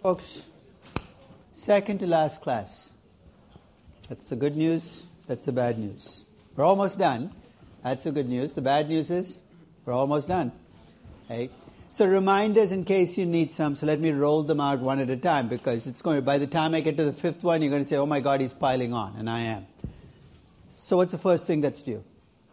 Folks, second to last class. That's the good news. That's the bad news. We're almost done. That's the good news. The bad news is we're almost done. Okay? So reminders in case you need some. So let me roll them out one at a time because it's going to, by the time I get to the fifth one, you're going to say, oh my God, he's piling on. And I am. So what's the first thing that's due?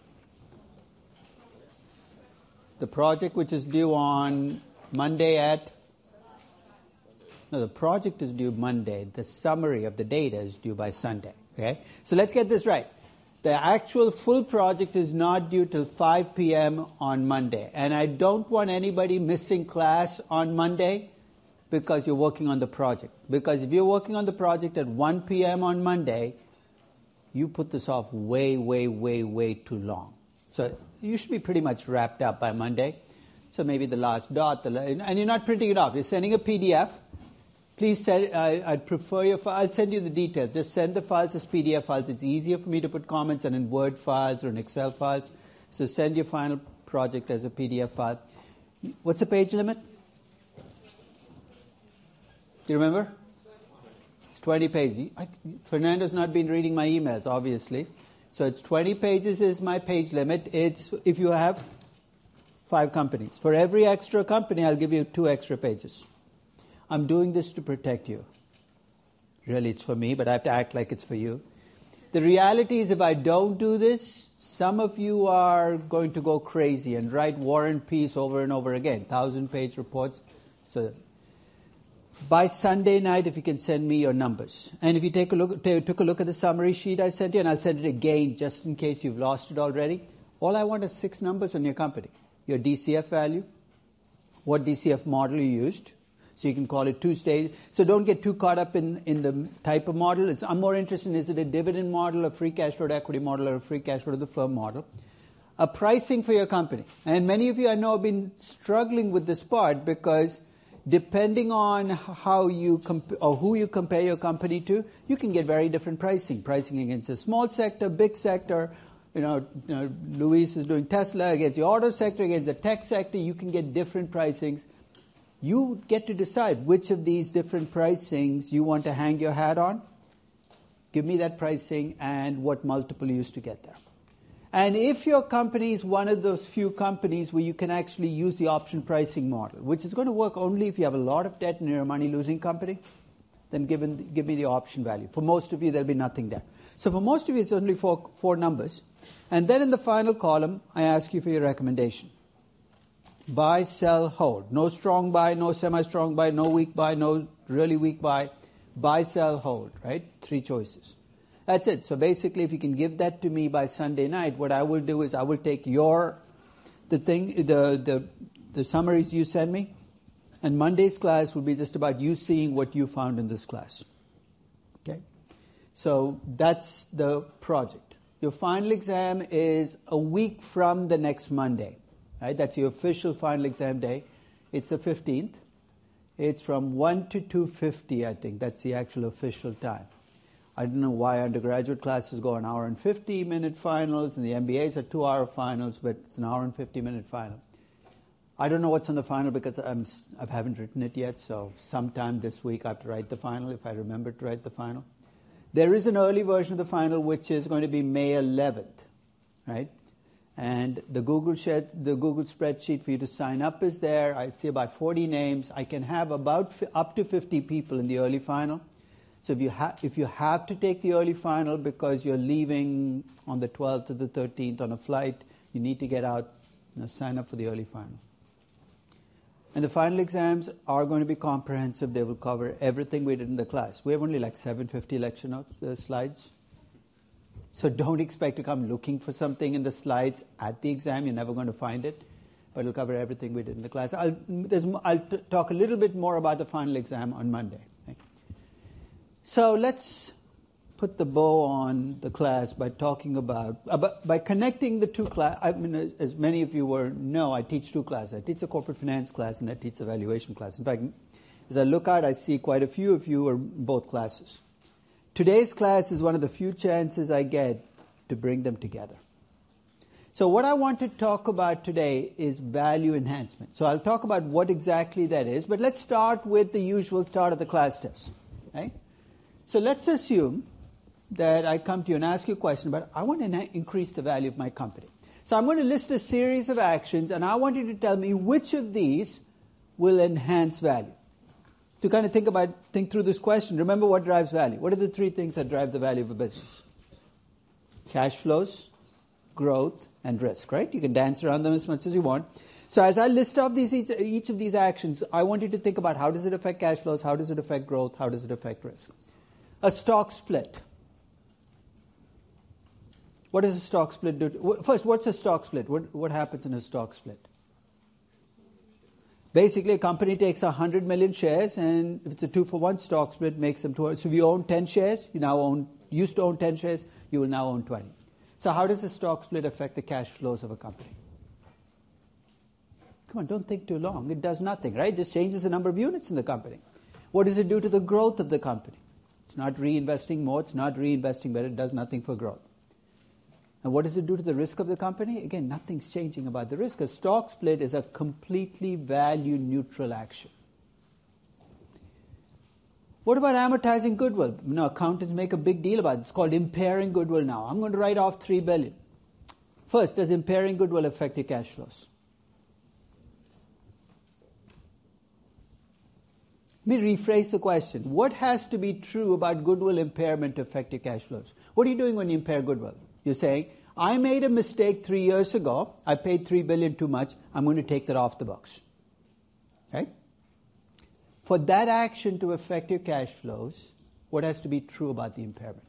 The project which is due on Monday at... No, the project is due Monday. The summary of the data is due by Sunday. Okay? So let's get this right. The actual full project is not due till 5 p.m. on Monday. And I don't want anybody missing class on Monday because you're working on the project. Because if you're working on the project at 1 p.m. on Monday, you put this off way, way too long. So you should be pretty much wrapped up by Monday. So maybe the last dot, and you're not printing it off. You're sending a PDF. Please send, I'd prefer your file. I'll send you the details. Just send the files as PDF files. It's easier for me to put comments than in Word files or in Excel files. So send your final project as a PDF file. What's the page limit? Do you remember? It's 20 pages. Fernando's not been reading my emails, obviously. So it's 20 pages is my page limit. It's if you have 5 companies. For every extra company, I'll give you 2 extra pages. I'm doing this to protect you. Really, it's for me, but I have to act like it's for you. The reality is if I don't do this, some of you are going to go crazy and write War and Peace over and over again, 1,000-page reports. So by Sunday night, if you can send me your numbers. And if you took a look at the summary sheet I sent you, and I'll send it again just in case you've lost it already, all I want is 6 numbers on your company. Your DCF value, what DCF model you used, so you can call it 2-stage. So don't get too caught up in the type of model. I'm more interested in is it a dividend model, a free cash flow to equity model, or a free cash flow to the firm model. A pricing for your company. And many of you I know have been struggling with this part because depending on how you or who you compare your company to, you can get very different pricing. Pricing against a small sector, big sector. You know, Luis is doing Tesla against the auto sector, against the tech sector. You can get different pricings. You get to decide which of these different pricings you want to hang your hat on. Give me that pricing and what multiple you used to get there. And if your company is one of those few companies where you can actually use the option pricing model, which is going to work only if you have a lot of debt and you're a money-losing company, then give me the option value. For most of you, there'll be nothing there. So for most of you, it's only four numbers. And then in the final column, I ask you for your recommendation. Buy, sell, hold. No strong buy, no semi-strong buy, no weak buy, no really weak buy. Buy, sell, hold, right? 3 choices. That's it. So basically, if you can give that to me by Sunday night, what I will do is I will take the summaries you send me, and Monday's class will be just about you seeing what you found in this class. Okay? So that's the project. Your final exam is a week from the next Monday. Right? That's your official final exam day. It's the 15th. It's from 1 to 2:50, I think. That's the actual official time. I don't know why undergraduate classes go an hour and 50-minute finals, and the MBAs are 2-hour finals, but it's an hour and 50-minute final. I don't know what's on the final because I haven't written it yet, so sometime this week I have to write the final, if I remember to write the final. There is an early version of the final, which is going to be May 11th, right? And the Google spreadsheet for you to sign up is there. I see about 40 names. I can have up to 50 people in the early final. So if you have to take the early final because you're leaving on the 12th or the 13th on a flight, you need to get out, sign up for the early final. And the final exams are going to be comprehensive. They will cover everything we did in the class. We have only like 750 lecture notes, slides. So don't expect to come looking for something in the slides at the exam. You're never going to find it. But it'll cover everything we did in the class. I'll talk a little bit more about the final exam on Monday. Okay? So let's put the bow on the class by talking by connecting the 2 classes. I mean, as many of you know, I teach 2 classes. I teach a corporate finance class and I teach a valuation class. In fact, as I look out, I see quite a few of you are in both classes. Today's class is one of the few chances I get to bring them together. So what I want to talk about today is value enhancement. So I'll talk about what exactly that is, but let's start with the usual start of the class test. Right? So let's assume that I come to you and ask you a question about, I want to increase the value of my company. So I'm going to list a series of actions, and I want you to tell me which of these will enhance value. To kind of think through this question, remember what drives value. What are the three things that drive the value of a business? Cash flows, growth, and risk, right? You can dance around them as much as you want. So as I list off each of these actions, I want you to think about how does it affect cash flows, how does it affect growth, how does it affect risk. A stock split. What does a stock split do? First, what's a stock split? What happens in a stock split? Basically, a company takes 100 million shares, and if it's a 2-for-1 stock split, makes them 200. So if you own 10 shares, used to own 10 shares, you will now own 20. So how does a stock split affect the cash flows of a company? Come on, don't think too long. It does nothing, right? It just changes the number of units in the company. What does it do to the growth of the company? It's not reinvesting more, it's not reinvesting better, it does nothing for growth. And what does it do to the risk of the company? Again, nothing's changing about the risk. A stock split is a completely value-neutral action. What about amortizing goodwill? Accountants make a big deal about it. It's called impairing goodwill now. I'm going to write off $3 billion. First, does impairing goodwill affect your cash flows? Let me rephrase the question. What has to be true about goodwill impairment to affect your cash flows? What are you doing when you impair goodwill? You're saying, I made a mistake 3 years ago. I paid $3 billion too much. I'm going to take that off the books. Right? For that action to affect your cash flows, what has to be true about the impairment?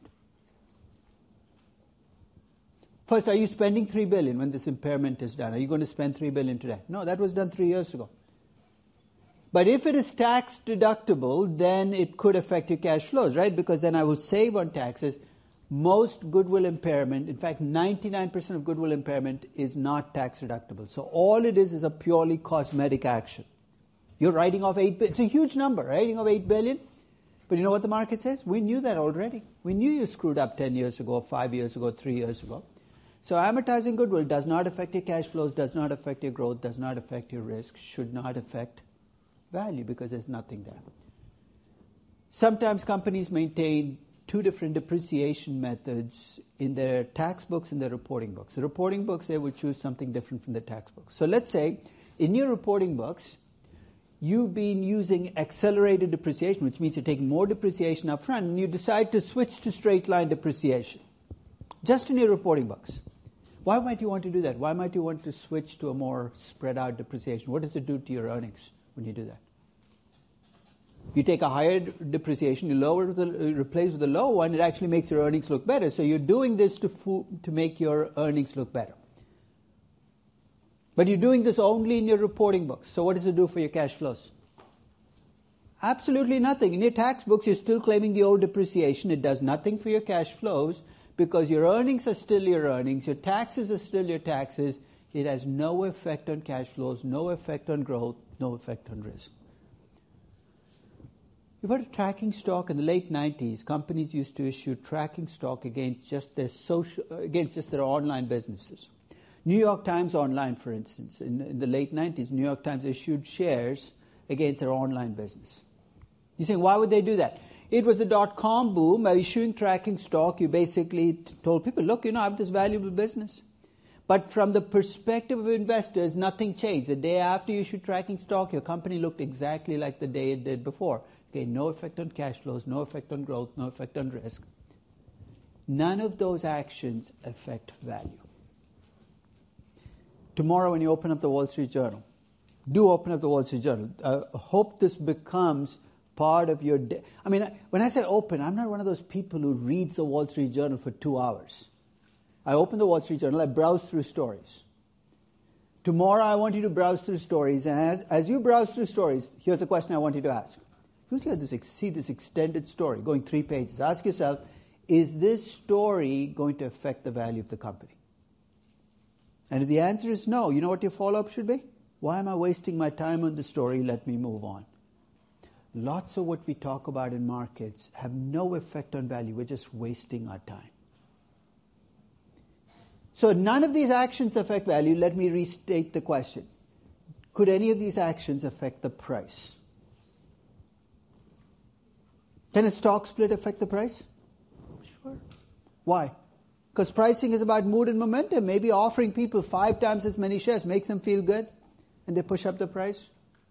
First, are you spending $3 billion when this impairment is done? Are you going to spend $3 billion today? No, that was done 3 years ago. But if it is tax deductible, then it could affect your cash flows, right? Because then I will save on taxes. Most goodwill impairment, in fact, 99% of goodwill impairment is not tax deductible. So all it is a purely cosmetic action. You're writing off $8 billion. It's a huge number, writing off $8 billion. But you know what the market says? We knew that already. We knew you screwed up 10 years ago, 5 years ago, 3 years ago. So amortizing goodwill does not affect your cash flows, does not affect your growth, does not affect your risk, should not affect value because there's nothing there. Sometimes companies maintain two different depreciation methods in their tax books and their reporting books. The reporting books, they would choose something different from the tax books. So let's say in your reporting books, you've been using accelerated depreciation, which means you're taking more depreciation up front, and you decide to switch to straight line depreciation, just in your reporting books. Why might you want to do that? Why might you want to switch to a more spread out depreciation? What does it do to your earnings when you do that? You take a higher depreciation, you replace with a lower one, it actually makes your earnings look better. So you're doing this to make your earnings look better. But you're doing this only in your reporting books. So what does it do for your cash flows? Absolutely nothing. In your tax books, you're still claiming the old depreciation. It does nothing for your cash flows because your earnings are still your earnings, your taxes are still your taxes. It has no effect on cash flows, no effect on growth, no effect on risk. You've heard of tracking stock. In the late 90s, companies used to issue tracking stock against just their online businesses. New York Times Online, for instance, in the late 90s, New York Times issued shares against their online business. You're saying, why would they do that? It was the dot-com boom. By issuing tracking stock, you basically told people, look, I have this valuable business. But from the perspective of investors, nothing changed. The day after you issued tracking stock, your company looked exactly like the day it did before. Okay, no effect on cash flows, no effect on growth, no effect on risk. None of those actions affect value. Tomorrow when you open up the Wall Street Journal, do open up the Wall Street Journal. I hope this becomes part of your day. I mean, when I say open, I'm not one of those people who reads the Wall Street Journal for 2 hours. I open the Wall Street Journal, I browse through stories. Tomorrow I want you to browse through stories, and as you browse through stories, here's a question I want you to ask. You'll see this extended story going 3 pages. Ask yourself, is this story going to affect the value of the company? And if the answer is no, you know what your follow-up should be? Why am I wasting my time on the story? Let me move on. Lots of what we talk about in markets have no effect on value. We're just wasting our time. So none of these actions affect value. Let me restate the question. Could any of these actions affect the price? Can a stock split affect the price? Sure. Why? Because pricing is about mood and momentum. Maybe offering people 5 times as many shares makes them feel good, and they push up the price.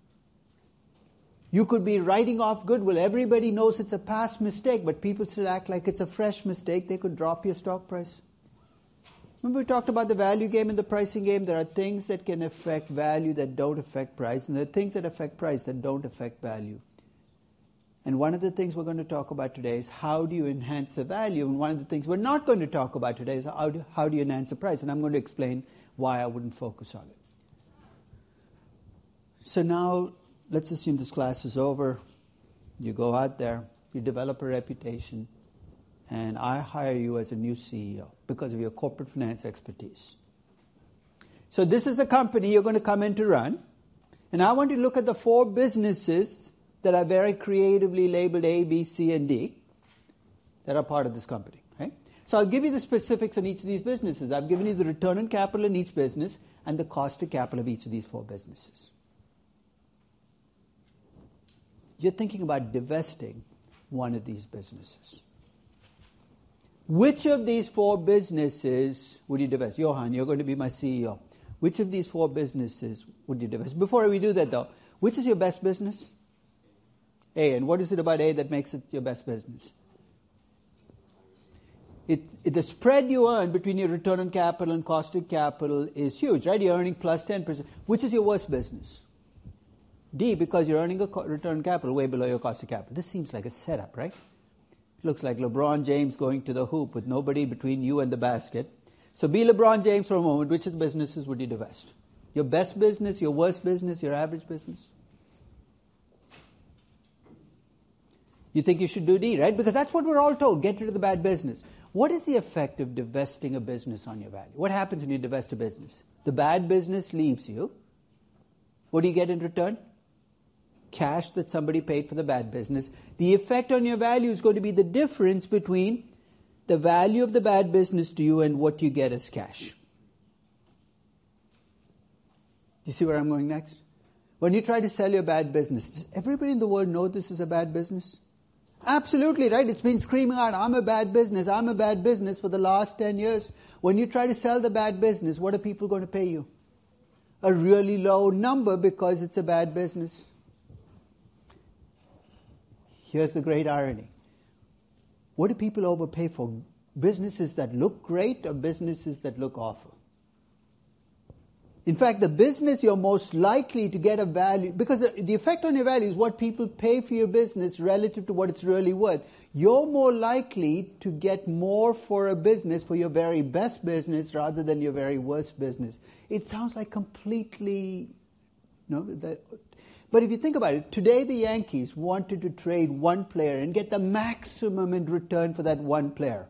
You could be writing off goodwill. Everybody knows it's a past mistake, but people still act like it's a fresh mistake. They could drop your stock price. Remember we talked about the value game and the pricing game? There are things that can affect value that don't affect price, and there are things that affect price that don't affect value. And one of the things we're going to talk about today is how do you enhance the value, and one of the things we're not going to talk about today is how do you enhance the price, and I'm going to explain why I wouldn't focus on it. So now, let's assume this class is over. You go out there, you develop a reputation, and I hire you as a new CEO because of your corporate finance expertise. So this is the company you're going to come in to run, and I want you to look at the 4 businesses that are very creatively labeled A, B, C, and D that are part of this company. Right? So I'll give you the specifics on each of these businesses. I've given you the return on capital in each business and the cost of capital of each of these 4 businesses. You're thinking about divesting one of these businesses. Which of these 4 businesses would you divest? Johan, you're going to be my CEO. Which of these 4 businesses would you divest? Before we do that, though, which is your best business? A. And what is it about A that makes it your best business? The spread you earn between your return on capital and cost of capital is huge, right? You're earning plus 10%. Which is your worst business? D, because you're earning a return on capital way below your cost of capital. This seems like a setup, right? It looks like LeBron James going to the hoop with nobody between you and the basket. So be LeBron James for a moment. Which of the businesses would you divest? Your best business, your worst business, your average business? You think you should do D, right? Because that's what we're all told. Get rid of the bad business. What is the effect of divesting a business on your value? What happens when you divest a business? The bad business leaves you. What do you get in return? Cash that somebody paid for the bad business. The effect on your value is going to be the difference between the value of the bad business to you and what you get as cash. You see where I'm going next? When you try to sell your bad business, does everybody in the world know this is a bad business? Absolutely, right? It's been screaming out, I'm a bad business for the last 10 years. When you try to sell the bad business, what are people going to pay you? A really low number because it's a bad business. Here's the great irony. What do people overpay for? Businesses that look great or businesses that look awful? In fact, the business you're most likely to get a value, because the effect on your value is what people pay for your business relative to what it's really worth. You're more likely to get more for a business, for your very best business, rather than your very worst business. It sounds like completely... But if you think about it, today the Yankees wanted to trade one player and get the maximum in return for that one player.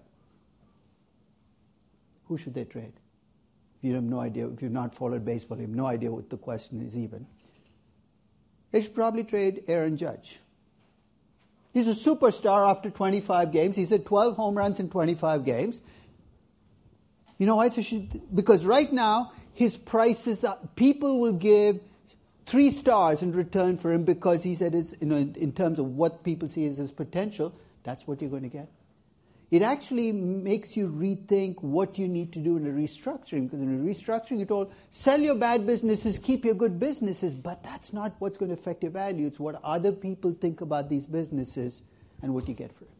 Who should they trade? You have no idea. If you've not followed baseball, you have no idea what the question is even. They should probably trade Aaron Judge. He's a superstar after 25 games. He's had 12 home runs in 25 games. You know why? Because right now, his prices, people will give 3 stars in return for him because he said, in terms of what people see as his potential, that's what you're going to get. It actually makes you rethink what you need to do in a restructuring. Because in a restructuring, you're told, sell your bad businesses, keep your good businesses. But that's not what's going to affect your value. It's what other people think about these businesses and what you get for it.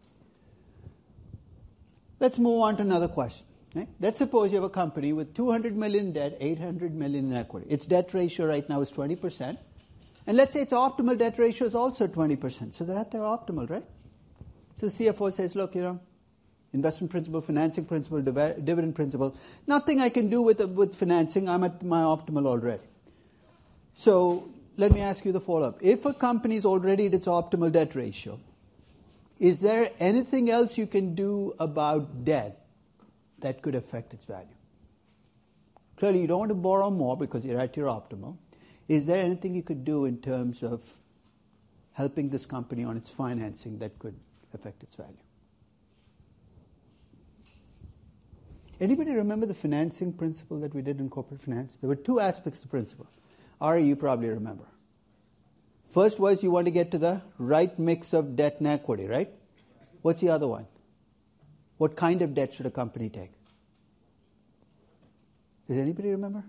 Let's move on to another question. Okay? Let's suppose you have a company with $200 million in debt, $800 million in equity. Its debt ratio right now is 20%. And let's say its optimal debt ratio is also 20%. So they're at their optimal, right? So the CFO says, look, investment principle, financing principle, dividend principle. Nothing I can do with financing. I'm at my optimal already. So let me ask you the follow-up. If a company is already at its optimal debt ratio, is there anything else you can do about debt that could affect its value? Clearly, you don't want to borrow more because you're at your optimal. Is there anything you could do in terms of helping this company on its financing that could affect its value? Anybody remember the financing principle that we did in corporate finance? There were two aspects to the principle. Ari, you probably remember. First was you want to get to the right mix of debt and equity, right? What's the other one? What kind of debt should a company take? Does anybody remember?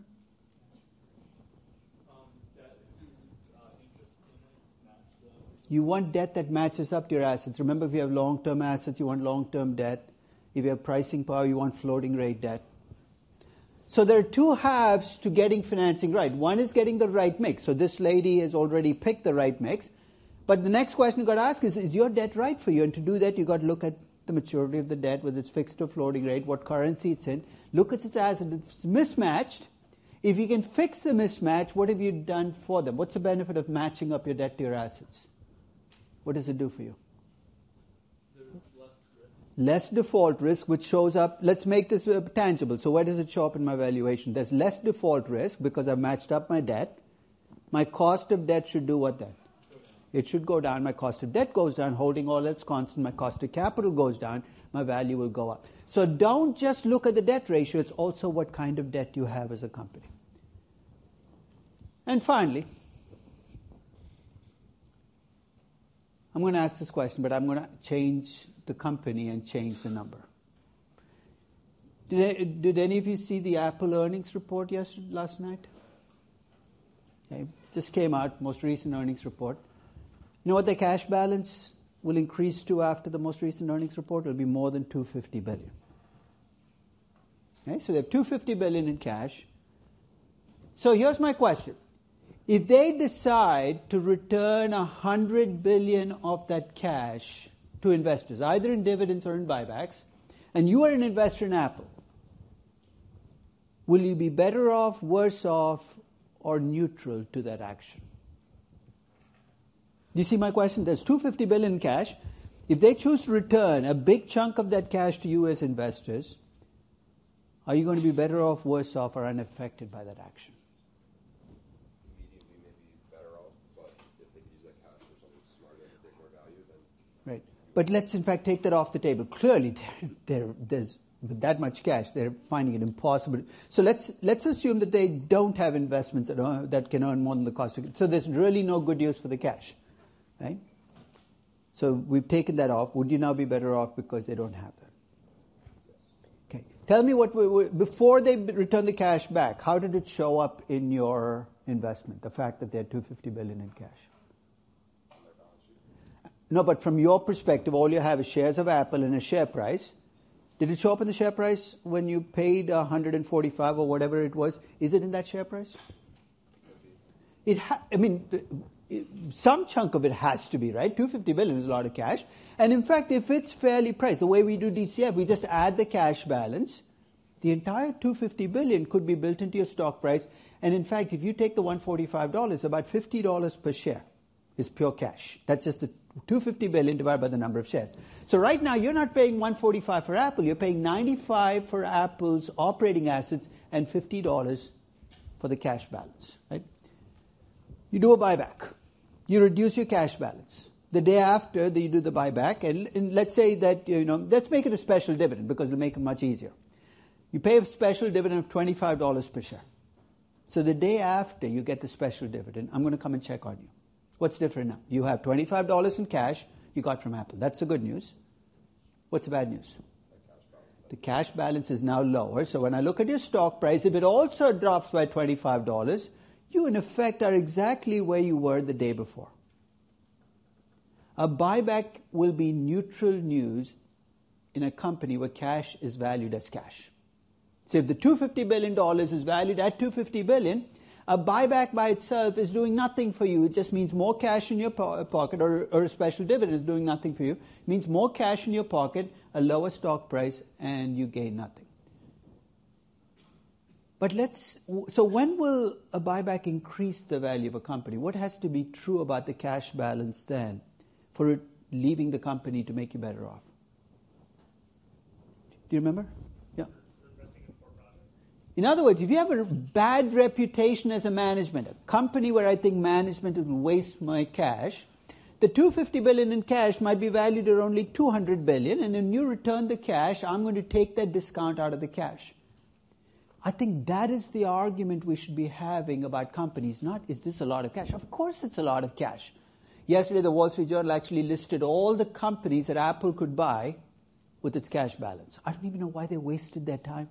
You want debt that matches up to your assets. Remember, if you have long-term assets, you want long-term debt. If you have pricing power, you want floating rate debt. So there are two halves to getting financing right. One is getting the right mix. So this lady has already picked the right mix. But the next question you've got to ask is your debt right for you? And to do that, you've got to look at the maturity of the debt, whether it's fixed or floating rate, what currency it's in. Look at its assets. If it's mismatched, if you can fix the mismatch, what have you done for them? What's the benefit of matching up your debt to your assets? What does it do for you? There's less risk. Less default risk, which shows up. Let's make this tangible. So where does it show up in my valuation? There's less default risk because I've matched up my debt. My cost of debt should do what then? It should go down. My cost of debt goes down. Holding all else constant, my cost of capital goes down. My value will go up. So don't just look at the debt ratio. It's also what kind of debt you have as a company. And finally, I'm going to ask this question, but I'm going to change the company and change the number. Did any of you see the Apple earnings report last night? Okay. Just came out, most recent earnings report. You know what their cash balance will increase to after the most recent earnings report? It will be more than $250 billion. Okay, so they have $250 billion in cash. So here's my question. If they decide to return $100 billion of that cash to investors, either in dividends or in buybacks, and you are an investor in Apple, will you be better off, worse off, or neutral to that action? You see my question? There's $250 billion in cash. If they choose to return a big chunk of that cash to you as investors, are you going to be better off, worse off, or unaffected by that action? Immediately, maybe better off, but if they could use that cash for something smarter that create more value, then... Right. But let's, in fact, take that off the table. Clearly, there's with that much cash, they're finding it impossible. So let's assume that they don't have investments that can earn more than the cost of it. So there's really no good use for the cash. Right? So we've taken that off. Would you now be better off because they don't have that? Okay. Tell me before they return the cash back, how did it show up in your investment, the fact that they had $250 billion in cash? No, but from your perspective, all you have is shares of Apple and a share price. Did it show up in the share price when you paid $145 or whatever it was? Is it in that share price? Some chunk of it has to be, right? $250 billion is a lot of cash. And in fact, if it's fairly priced, the way we do DCF, we just add the cash balance. The entire $250 billion could be built into your stock price. And in fact, if you take the $145, about $50 per share is pure cash. That's just the $250 billion divided by the number of shares. So right now, you're not paying $145 for Apple. You're paying $95 for Apple's operating assets and $50 for the cash balance, right? You do a buyback. You reduce your cash balance. The day after, you do the buyback, and let's say that, let's make it a special dividend because it'll make it much easier. You pay a special dividend of $25 per share. So the day after you get the special dividend, I'm going to come and check on you. What's different now? You have $25 in cash you got from Apple. That's the good news. What's the bad news? The cash balance is now lower. So when I look at your stock price, if it also drops by $25, you in effect are exactly where you were the day before. A buyback will be neutral news in a company where cash is valued as cash. So if the $250 billion is valued at $250 billion, a buyback by itself is doing nothing for you. It just means more cash in your pocket, or a special dividend is doing nothing for you. It means more cash in your pocket, a lower stock price, and you gain nothing. But so when will a buyback increase the value of a company? What has to be true about the cash balance then for it leaving the company to make you better off? Do you remember? Yeah. In other words, if you have a bad reputation as a management, a company where I think management will waste my cash, the $250 billion in cash might be valued at only $200 billion, and when you return the cash, I'm going to take that discount out of the cash. I think that is the argument we should be having about companies, not is this a lot of cash? Of course it's a lot of cash. Yesterday, the Wall Street Journal actually listed all the companies that Apple could buy with its cash balance. I don't even know why they wasted their time.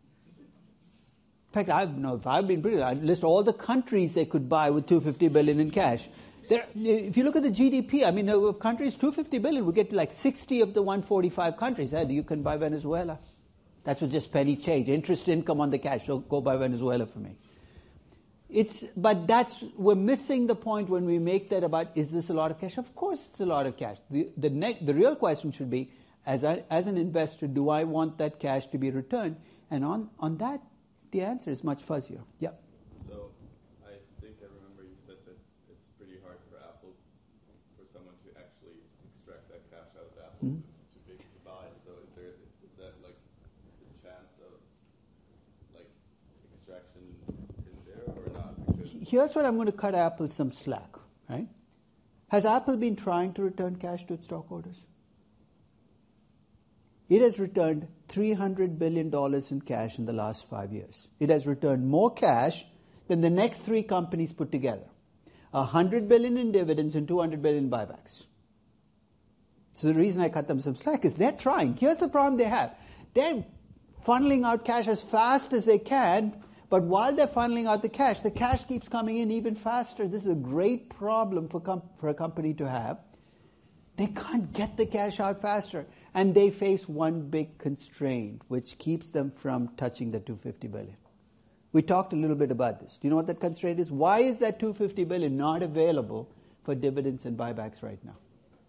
In fact, if I've been pretty, I'd list all the countries they could buy with $250 billion in cash. If you look at the GDP, I mean, of countries, $250 billion, we get to like 60 of the 145 countries. You can buy Venezuela. That's with just penny change. Interest income on the cash. So go buy Venezuela for me. But we're missing the point when we make that about, is this a lot of cash? Of course it's a lot of cash. The real question should be, as an investor, do I want that cash to be returned? And on that, the answer is much fuzzier. Yeah. So I think I remember you said that it's pretty hard for Apple, for someone to actually extract that cash out of Apple. Mm-hmm. It's too big to buy. So is that like the chance of like extraction in there or not? Because Here's what I'm going to cut Apple some slack, right? Has Apple been trying to return cash to its stockholders? It has returned $300 billion in cash in the last 5 years. It has returned more cash than the next three companies put together. $100 billion in dividends and $200 billion in buybacks. So the reason I cut them some slack is they're trying. Here's the problem they have. They're funneling out cash as fast as they can, but while they're funneling out the cash keeps coming in even faster. This is a great problem for a company to have. They can't get the cash out faster. And they face one big constraint, which keeps them from touching the $250 billion. We talked a little bit about this. Do you know what that constraint is? Why is that $250 billion not available for dividends and buybacks right now?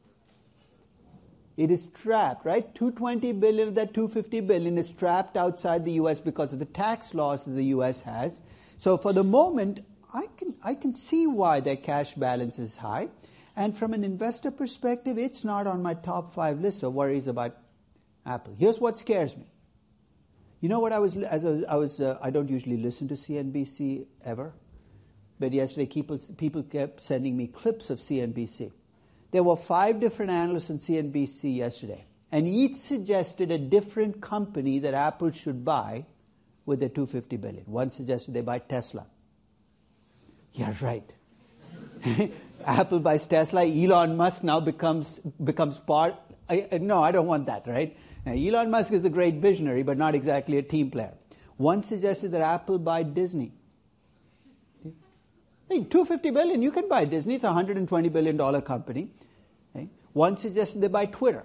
It is trapped, right? $220 billion of that $250 billion is trapped outside the U.S. because of the tax laws that the U.S. has. So for the moment, I can see why their cash balance is high. And from an investor perspective, it's not on my top 5 list of worries about Apple. Here's what scares me. You know what I don't usually listen to CNBC ever, but yesterday people kept sending me clips of CNBC. There were 5 different analysts on CNBC yesterday, and each suggested a different company that Apple should buy with their $250 billion. One suggested they buy Tesla. Yeah, right. Apple buys Tesla. Elon Musk now becomes part. No, I don't want that, right? Now, Elon Musk is a great visionary, but not exactly a team player. One suggested that Apple buy Disney. Hey, $250 billion, you can buy Disney. It's a $120 billion company. Okay? One suggested they buy Twitter.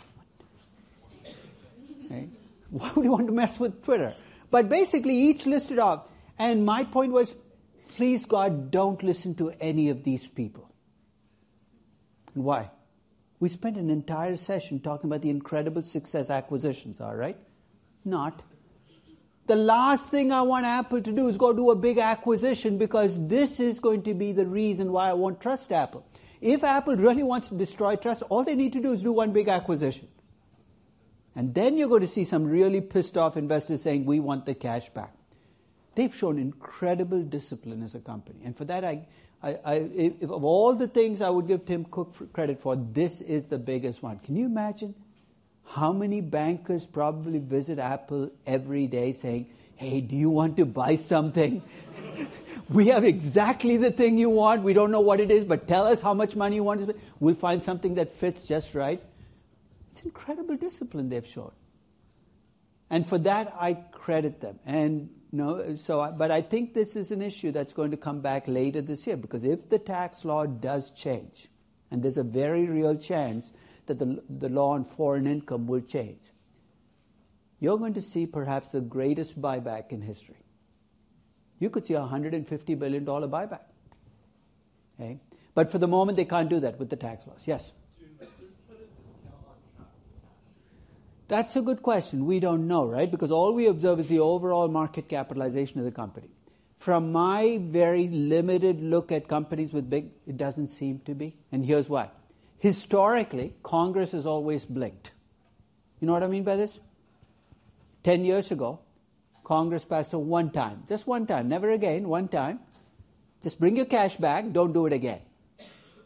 Okay? Why would you want to mess with Twitter? But basically, each listed off. And my point was, please, God, don't listen to any of these people. And why? We spent an entire session talking about the incredible success acquisitions are, right? Not. The last thing I want Apple to do is go do a big acquisition, because this is going to be the reason why I won't trust Apple. If Apple really wants to destroy trust, all they need to do is do one big acquisition. And then you're going to see some really pissed off investors saying, we want the cash back. They've shown incredible discipline as a company. And for that, if of all the things I would give Tim Cook credit for, this is the biggest one. Can you imagine how many bankers probably visit Apple every day saying, hey, do you want to buy something? We have exactly the thing you want. We don't know what it is, but tell us how much money you want to spend. We'll find something that fits just right. It's incredible discipline they've shown. And for that, I credit them. And but I think this is an issue that's going to come back later this year, because if the tax law does change, and there's a very real chance that the law on foreign income will change, you're going to see perhaps the greatest buyback in history. You could see a $150 billion buyback. Okay? But for the moment, they can't do that with the tax laws. Yes? Do investors put a discount on trapped cash? That's a good question. We don't know, right? Because all we observe is the overall market capitalization of the company. From my very limited look at companies with big, it doesn't seem to be. And here's why. Historically, Congress has always blinked. You know what I mean by this? 10 years ago, Congress passed a one time, never again, one time. Just bring your cash back, don't do it again.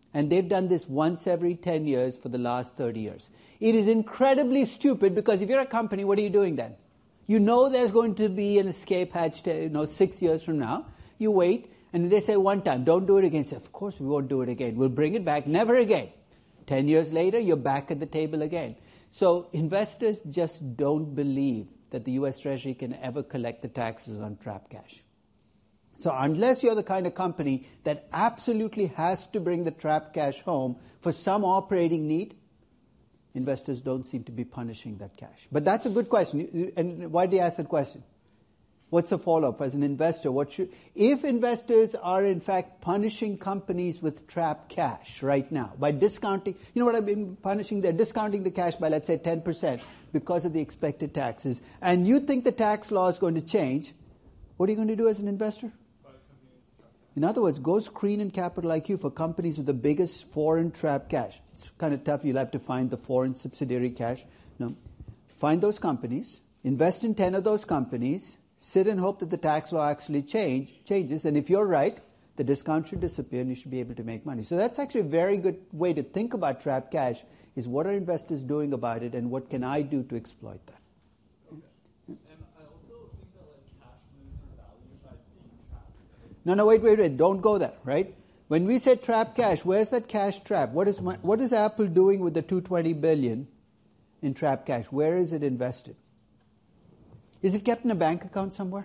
And they've done this once every 10 years for the last 30 years. It is incredibly stupid because if you're a company, what are you doing then? You know there's going to be an escape hatch 6 years from now. You wait, and they say one time, don't do it again. Say, of course we won't do it again. We'll bring it back, never again. 10 years later, you're back at the table again. So investors just don't believe that the U.S. Treasury can ever collect the taxes on trapped cash. So unless you're the kind of company that absolutely has to bring the trapped cash home for some operating need, investors don't seem to be punishing that cash. But that's a good question. And why do you ask that question? What's the follow-up? As an investor, if investors are in fact punishing companies with trapped cash right now by discounting, you know what I've been punishing? They're discounting the cash by, let's say, 10% because of the expected taxes, and you think the tax law is going to change, what are you going to do as an investor? In other words, go screen in Capital IQ for companies with the biggest foreign trapped cash. It's kind of tough. You'll have to find the foreign subsidiary cash. No. Find those companies, invest in 10 of those companies, sit and hope that the tax law actually changes, and if you're right, the discount should disappear and you should be able to make money. So that's actually a very good way to think about trapped cash, is what are investors doing about it and what can I do to exploit that? Okay. And I also think that cash loses value by being trapped. No, wait, don't go there, right? When we say trapped cash, where's that cash trap? What is Apple doing with the $220 billion in trapped cash? Where is it invested? Is it kept in a bank account somewhere?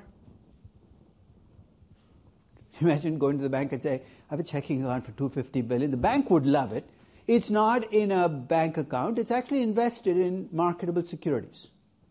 Imagine going to the bank and say, I have a checking account for $250 billion. The bank would love it. It's not in a bank account. It's actually invested in marketable securities.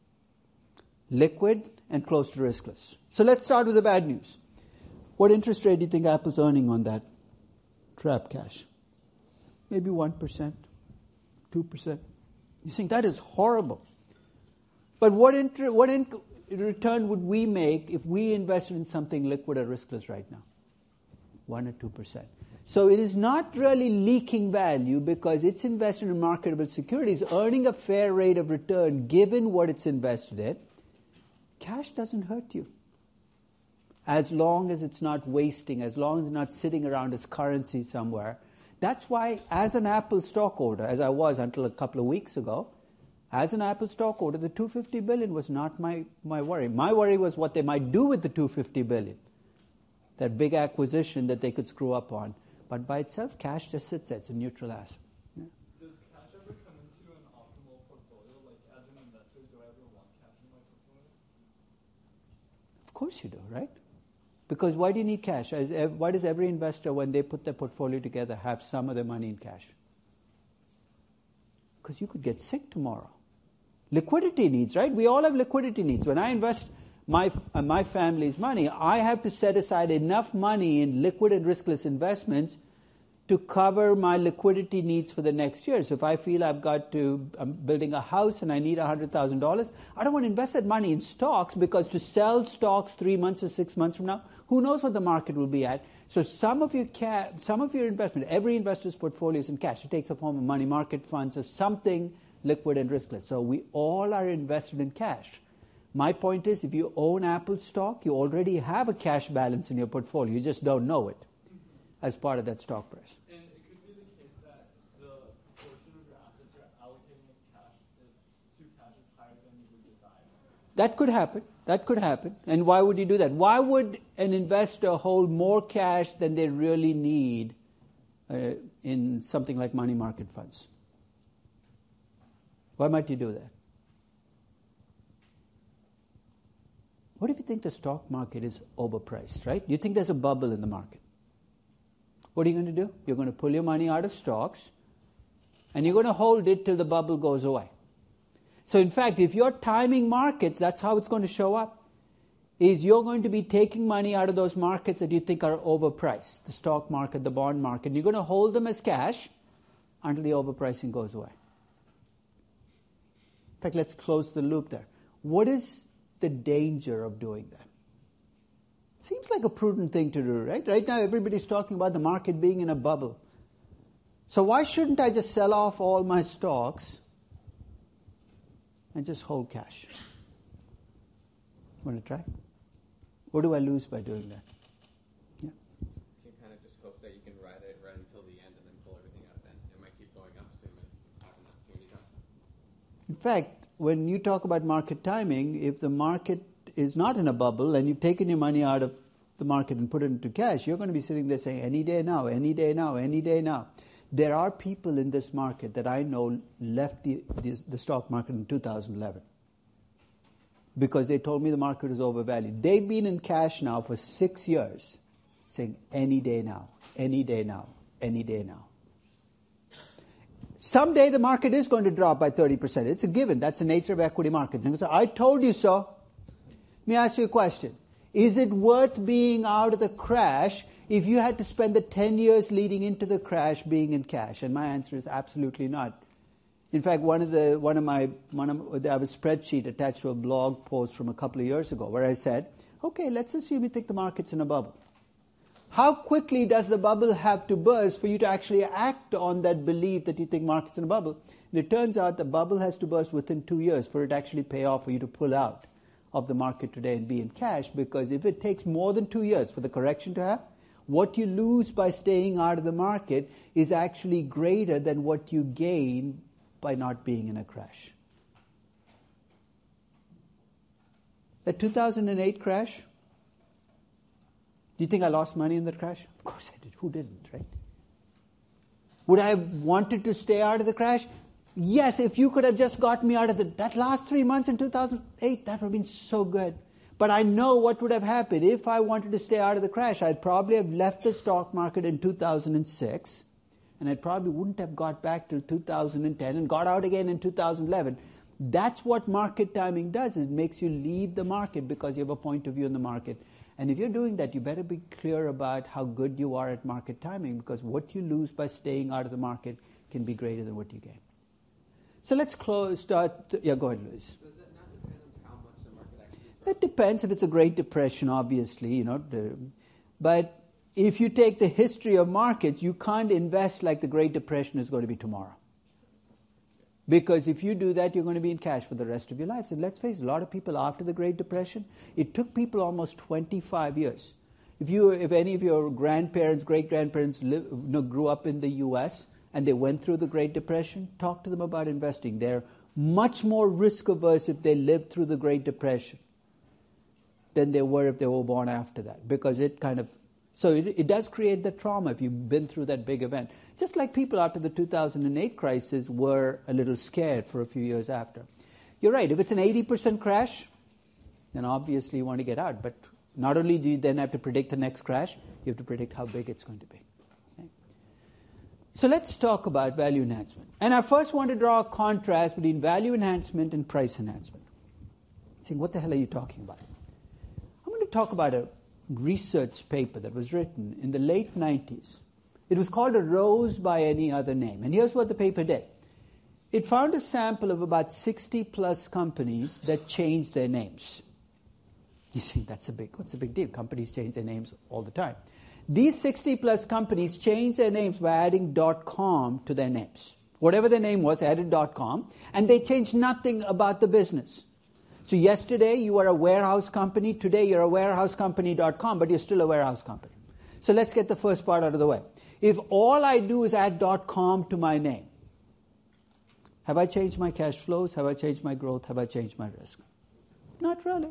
Liquid and close to riskless. So let's start with the bad news. What interest rate do you think Apple's earning on that trapped cash? Maybe 1%, 2%. You think that is horrible. But what return would we make if we invested in something liquid or riskless right now? 1 or 2%. So it is not really leaking value because it's invested in marketable securities, earning a fair rate of return given what it's invested in. Cash doesn't hurt you, as long as it's not wasting, as long as it's not sitting around as currency somewhere. That's why, as an Apple stockholder, as I was until a couple of weeks ago, as an Apple stockholder, the $250 billion was not my worry. My worry was what they might do with the $250 billion, that big acquisition that they could screw up on. But by itself, cash just sits there. It's a neutral asset. Yeah. Does cash ever come into an optimal portfolio? Like, as an investor, do I ever want cash in my portfolio? Of course you do, right? Because why do you need cash? Why does every investor, when they put their portfolio together, have some of their money in cash? Because you could get sick tomorrow. Liquidity needs, right? We all have liquidity needs. When I invest my family's money, I have to set aside enough money in liquid and riskless investments to cover my liquidity needs for the next year. So if I feel I'm building a house and I need $100,000, I don't want to invest that money in stocks, because to sell stocks 3 months or 6 months from now, who knows what the market will be at. So some of your investment, every investor's portfolio is in cash. It takes the form of money market funds or something liquid and riskless. So we all are invested in cash. My point is, if you own Apple stock, you already have a cash balance in your portfolio. You just don't know it as part of that stock price. And it could be the case that the portion of your assets you're allocating as cash to cash is higher than you would desire. That could happen. And why would you do that? Why would an investor hold more cash than they really need in something like money market funds? Why might you do that? What if you think the stock market is overpriced, right? You think there's a bubble in the market. What are you going to do? You're going to pull your money out of stocks, and you're going to hold it till the bubble goes away. So in fact, if you're timing markets, that's how it's going to show up, is you're going to be taking money out of those markets that you think are overpriced, the stock market, the bond market, and you're going to hold them as cash until the overpricing goes away. In fact, let's close the loop there. What is the danger of doing that? Seems like a prudent thing to do, right? Right now, everybody's talking about the market being in a bubble. So why shouldn't I just sell off all my stocks and just hold cash? Want to try? What do I lose by doing that? Yeah. You can kind of just hope that you can ride it right until the end and then pull everything fact, when you talk about market timing, if the market is not in a bubble and you've taken your money out of the market and put it into cash, you're going to be sitting there saying, any day now, any day now, any day now. There are people in this market that I know left the stock market in 2011 because they told me the market is overvalued. They've been in cash now for 6 years saying, any day now, any day now, any day now. Someday the market is going to drop by 30%. It's a given. That's the nature of equity markets. And so I told you so. Let me ask you a question. Is it worth being out of the crash if you had to spend the 10 years leading into the crash being in cash? And my answer is absolutely not. In fact, I have a spreadsheet attached to a blog post from a couple of years ago where I said, okay, let's assume you think the market's in a bubble. How quickly does the bubble have to burst for you to actually act on that belief that you think market's in a bubble? And it turns out the bubble has to burst within 2 years for it to actually pay off for you to pull out of the market today and be in cash, because if it takes more than 2 years for the correction to happen, what you lose by staying out of the market is actually greater than what you gain by not being in a crash. The 2008 crash, do you think I lost money in that crash? Of course I did. Who didn't, right? Would I have wanted to stay out of the crash? Yes, if you could have just got me out of that last 3 months in 2008, that would have been so good. But I know what would have happened. If I wanted to stay out of the crash, I'd probably have left the stock market in 2006, and I probably wouldn't have got back till 2010 and got out again in 2011. That's what market timing does. It makes you leave the market because you have a point of view in the market. And if you're doing that, you better be clear about how good you are at market timing, because what you lose by staying out of the market can be greater than what you gain. So let's start. Yeah, go ahead, Luis. Does that not depend on how much the market actually drops? That depends. If it's a Great Depression, obviously, but if you take the history of markets, you can't invest like the Great Depression is going to be tomorrow. Because if you do that, you're going to be in cash for the rest of your lives. And let's face it, a lot of people after the Great Depression, it took people almost 25 years. If any of your grandparents, great-grandparents grew up in the U.S., and they went through the Great Depression, talk to them about investing. They're much more risk-averse if they lived through the Great Depression than they were if they were born after that, because it does create the trauma if you've been through that big event. Just like people after the 2008 crisis were a little scared for a few years after. You're right, if it's an 80% crash, then obviously you want to get out. But not only do you then have to predict the next crash, you have to predict how big it's going to be. So let's talk about value enhancement. And I first want to draw a contrast between value enhancement and price enhancement. You think, what the hell are you talking about? I'm going to talk about a research paper that was written in the late 90s. It was called A Rose by Any Other Name. And here's what the paper did. It found a sample of about 60 plus companies that changed their names. You see, what's a big deal? Companies change their names all the time. These 60 plus companies changed their names by adding .com to their names. Whatever their name was, they added .com, and they changed nothing about the business. So yesterday you were a warehouse company, today you're a warehousecompany.com, but you're still a warehouse company. So let's get the first part out of the way. If all I do is add .com to my name, have I changed my cash flows? Have I changed my growth? Have I changed my risk? Not really.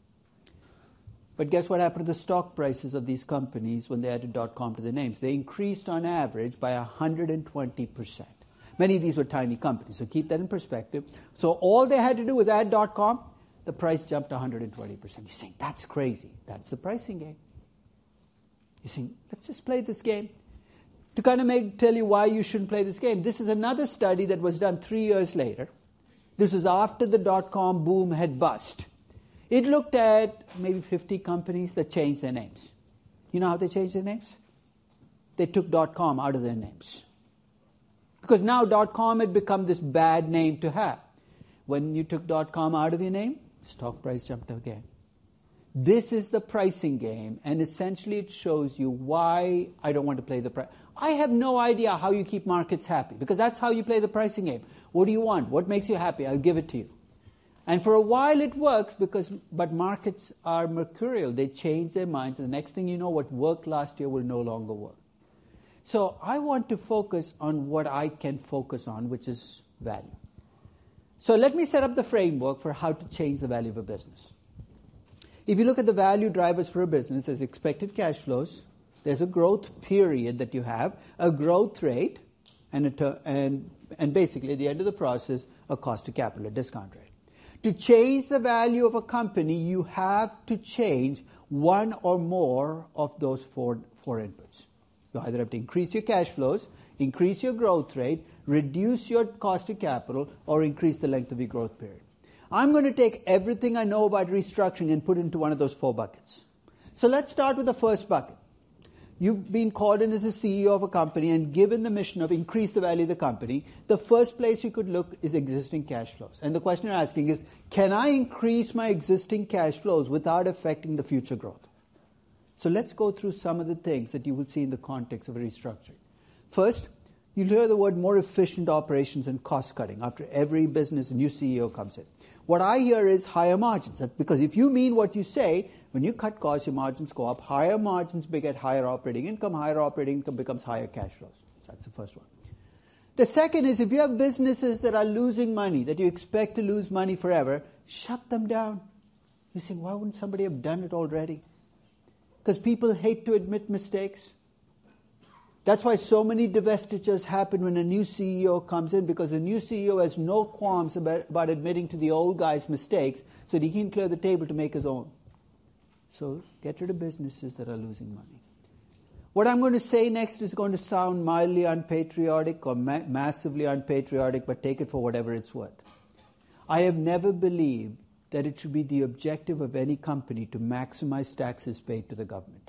But guess what happened to the stock prices of these companies when they added .com to their names? They increased on average by 120%. Many of these were tiny companies, so keep that in perspective. So all they had to do was add .com, the price jumped 120%. You're saying, that's crazy. That's the pricing game. You're saying, let's just play this game. To kind of tell you why you shouldn't play this game, this is another study that was done 3 years later. This is after the .com boom had bust. It looked at maybe 50 companies that changed their names. You know how they changed their names? They took .com out of their names. Because now .com had become this bad name to have. When you took .com out of your name, stock price jumped again. This is the pricing game, and essentially it shows you why I don't want to play the price. I have no idea how you keep markets happy, because that's how you play the pricing game. What do you want? What makes you happy? I'll give it to you. And for a while it works, but markets are mercurial. They change their minds, and the next thing you know, what worked last year will no longer work. So I want to focus on what I can focus on, which is value. So let me set up the framework for how to change the value of a business. If you look at the value drivers for a business, there's expected cash flows, there's a growth period that you have, a growth rate, and basically at the end of the process, a cost to capital, a discount rate. To change the value of a company, you have to change one or more of those four inputs. You either have to increase your cash flows, increase your growth rate, reduce your cost to capital, or increase the length of your growth period. I'm going to take everything I know about restructuring and put it into one of those four buckets. So let's start with the first bucket. You've been called in as a CEO of a company and given the mission of increase the value of the company. The first place you could look is existing cash flows. And the question you're asking is, can I increase my existing cash flows without affecting the future growth? So let's go through some of the things that you will see in the context of a restructuring. First, you'll hear the word more efficient operations and cost cutting after every business new CEO comes in. What I hear is higher margins. That's because if you mean what you say, when you cut costs, your margins go up. Higher margins beget higher operating income. Higher operating income becomes higher cash flows. So that's the first one. The second is if you have businesses that are losing money, that you expect to lose money forever, shut them down. You think, why wouldn't somebody have done it already? Because people hate to admit mistakes. That's why so many divestitures happen when a new CEO comes in, because the new CEO has no qualms about admitting to the old guy's mistakes so that he can clear the table to make his own. So get rid of businesses that are losing money. What I'm going to say next is going to sound mildly unpatriotic or massively unpatriotic, but take it for whatever it's worth. I have never believed that it should be the objective of any company to maximize taxes paid to the government.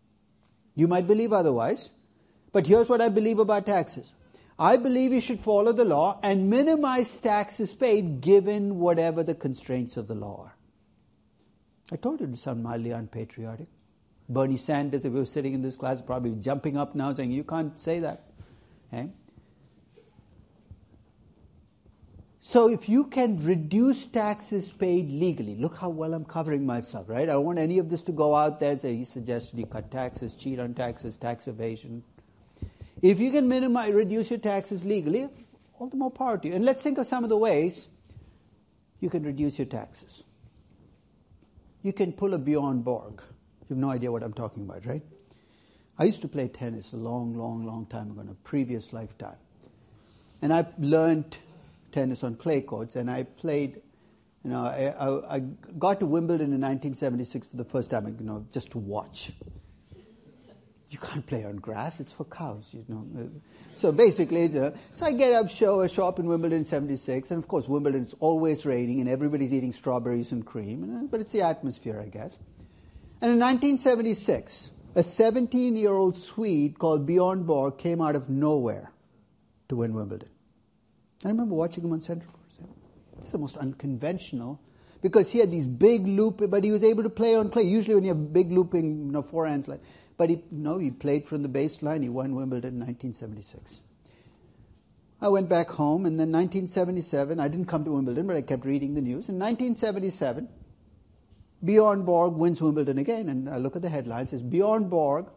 You might believe otherwise. But here's what I believe about taxes. I believe you should follow the law and minimize taxes paid given whatever the constraints of the law are. I told you to sound mildly unpatriotic. Bernie Sanders, if he was sitting in this class, probably jumping up now saying, you can't say that. Okay? So if you can reduce taxes paid legally, look how well I'm covering myself, right? I don't want any of this to go out there and say, he suggested you cut taxes, cheat on taxes, tax evasion. If you can reduce your taxes legally, all the more power to you. And let's think of some of the ways you can reduce your taxes. You can pull a Bjorn Borg. You have no idea what I'm talking about, right? I used to play tennis a long time ago in a previous lifetime. And I learned tennis on clay courts, and I played, I got to Wimbledon in 1976 for the first time, just to watch. You can't play on grass, it's for cows, So basically, so I get up, show up in Wimbledon in 76, and of course Wimbledon is always raining and everybody's eating strawberries and cream, but it's the atmosphere, I guess. And in 1976, a 17-year-old Swede called Bjorn Borg came out of nowhere to win Wimbledon. I remember watching him on Central Court. It's the most unconventional, because he had these big loop, but he was able to play on clay. Usually when you have big looping, forehands like. But he played from the baseline. He won Wimbledon in 1976. I went back home, and then 1977, I didn't come to Wimbledon, but I kept reading the news. In 1977, Bjorn Borg wins Wimbledon again, and I look at the headlines. It says, Bjorn Borg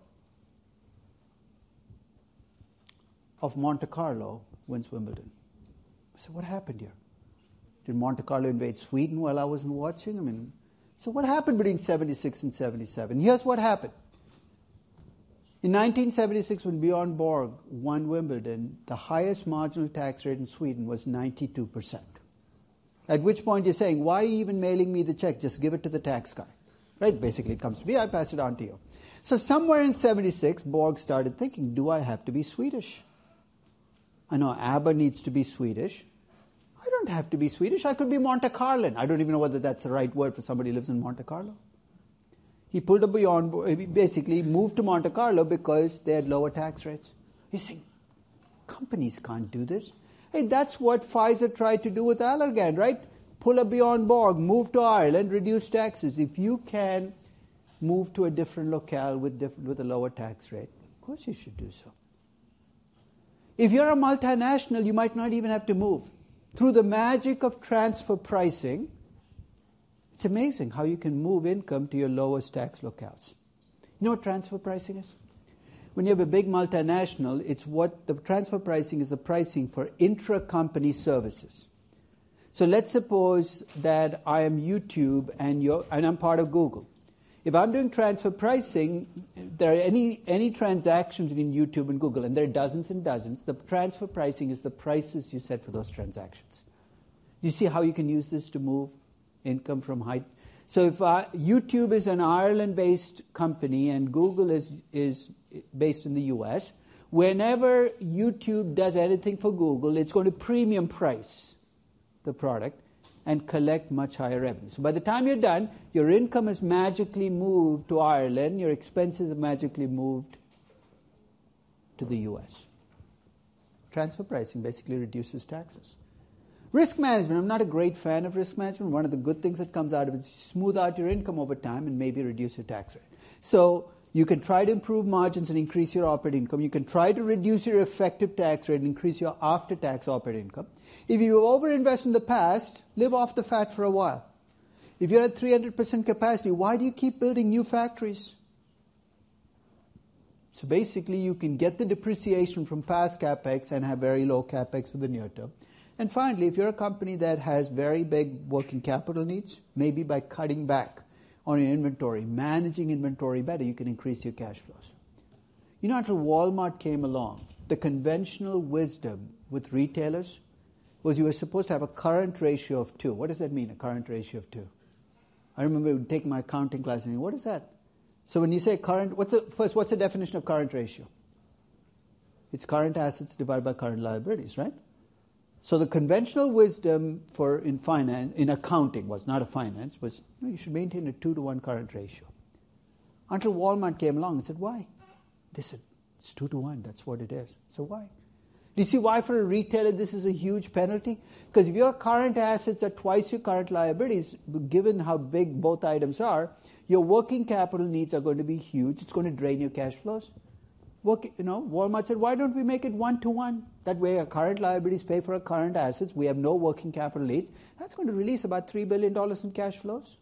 of Monte Carlo wins Wimbledon. I said, what happened here? Did Monte Carlo invade Sweden while I wasn't watching? So what happened between 76 and 77? Here's what happened. In 1976, when Bjorn Borg won Wimbledon, the highest marginal tax rate in Sweden was 92%. At which point you're saying, why are you even mailing me the check? Just give it to the tax guy. Right? Basically, it comes to me, I pass it on to you. So somewhere in 76, Borg started thinking, do I have to be Swedish? I know ABBA needs to be Swedish. I don't have to be Swedish. I could be Monte Carlan. I don't even know whether that's the right word for somebody who lives in Monte Carlo. He pulled a Bjorn Borg, he basically moved to Monte Carlo because they had lower tax rates. You think, companies can't do this. Hey, that's what Pfizer tried to do with Allergan, right? Pull a Bjorn Borg, move to Ireland, reduce taxes. If you can move to a different locale with a lower tax rate, of course you should do so. If you're a multinational, you might not even have to move. Through the magic of transfer pricing, it's amazing how you can move income to your lowest tax locales. You know what transfer pricing is? When you have a big multinational, the transfer pricing is the pricing for intra-company services. So let's suppose that I am YouTube and I'm part of Google. If I'm doing transfer pricing, there are any transactions between YouTube and Google, and there are dozens and dozens, the transfer pricing is the prices you set for those transactions. You see how you can use this to move income from high. So if YouTube is an Ireland-based company and Google is based in the US, whenever YouTube does anything for Google, it's going to premium price the product and collect much higher revenue. So by the time you're done, your income has magically moved to Ireland, your expenses have magically moved to the US. Transfer pricing basically reduces taxes. Risk management, I'm not a great fan of risk management. One of the good things that comes out of it is smooth out your income over time and maybe reduce your tax rate. So you can try to improve margins and increase your operating income. You can try to reduce your effective tax rate and increase your after-tax operating income. If you overinvest in the past, live off the fat for a while. If you're at 300% capacity, why do you keep building new factories? So basically, you can get the depreciation from past capex and have very low capex for the near term. And finally, if you're a company that has very big working capital needs, maybe by cutting back on your inventory, managing inventory better, you can increase your cash flows. You know, until Walmart came along, the conventional wisdom with retailers was you were supposed to have a current ratio of 2. What does that mean, a current ratio of 2? I remember taking my accounting class and saying, what is that? So when you say current, what's the definition of current ratio? It's current assets divided by current liabilities, right? So the conventional wisdom in accounting was not a finance, was you should maintain a 2-to-1 current ratio. Until Walmart came along and said, why? They said, it's 2-to-1, that's what it is. So why? Do you see why for a retailer this is a huge penalty? Because if your current assets are twice your current liabilities, given how big both items are, your working capital needs are going to be huge. It's going to drain your cash flows. Walmart said, why don't we make it 1-to-1? That way our current liabilities pay for our current assets. We have no working capital needs. That's going to release about $3 billion in cash flows.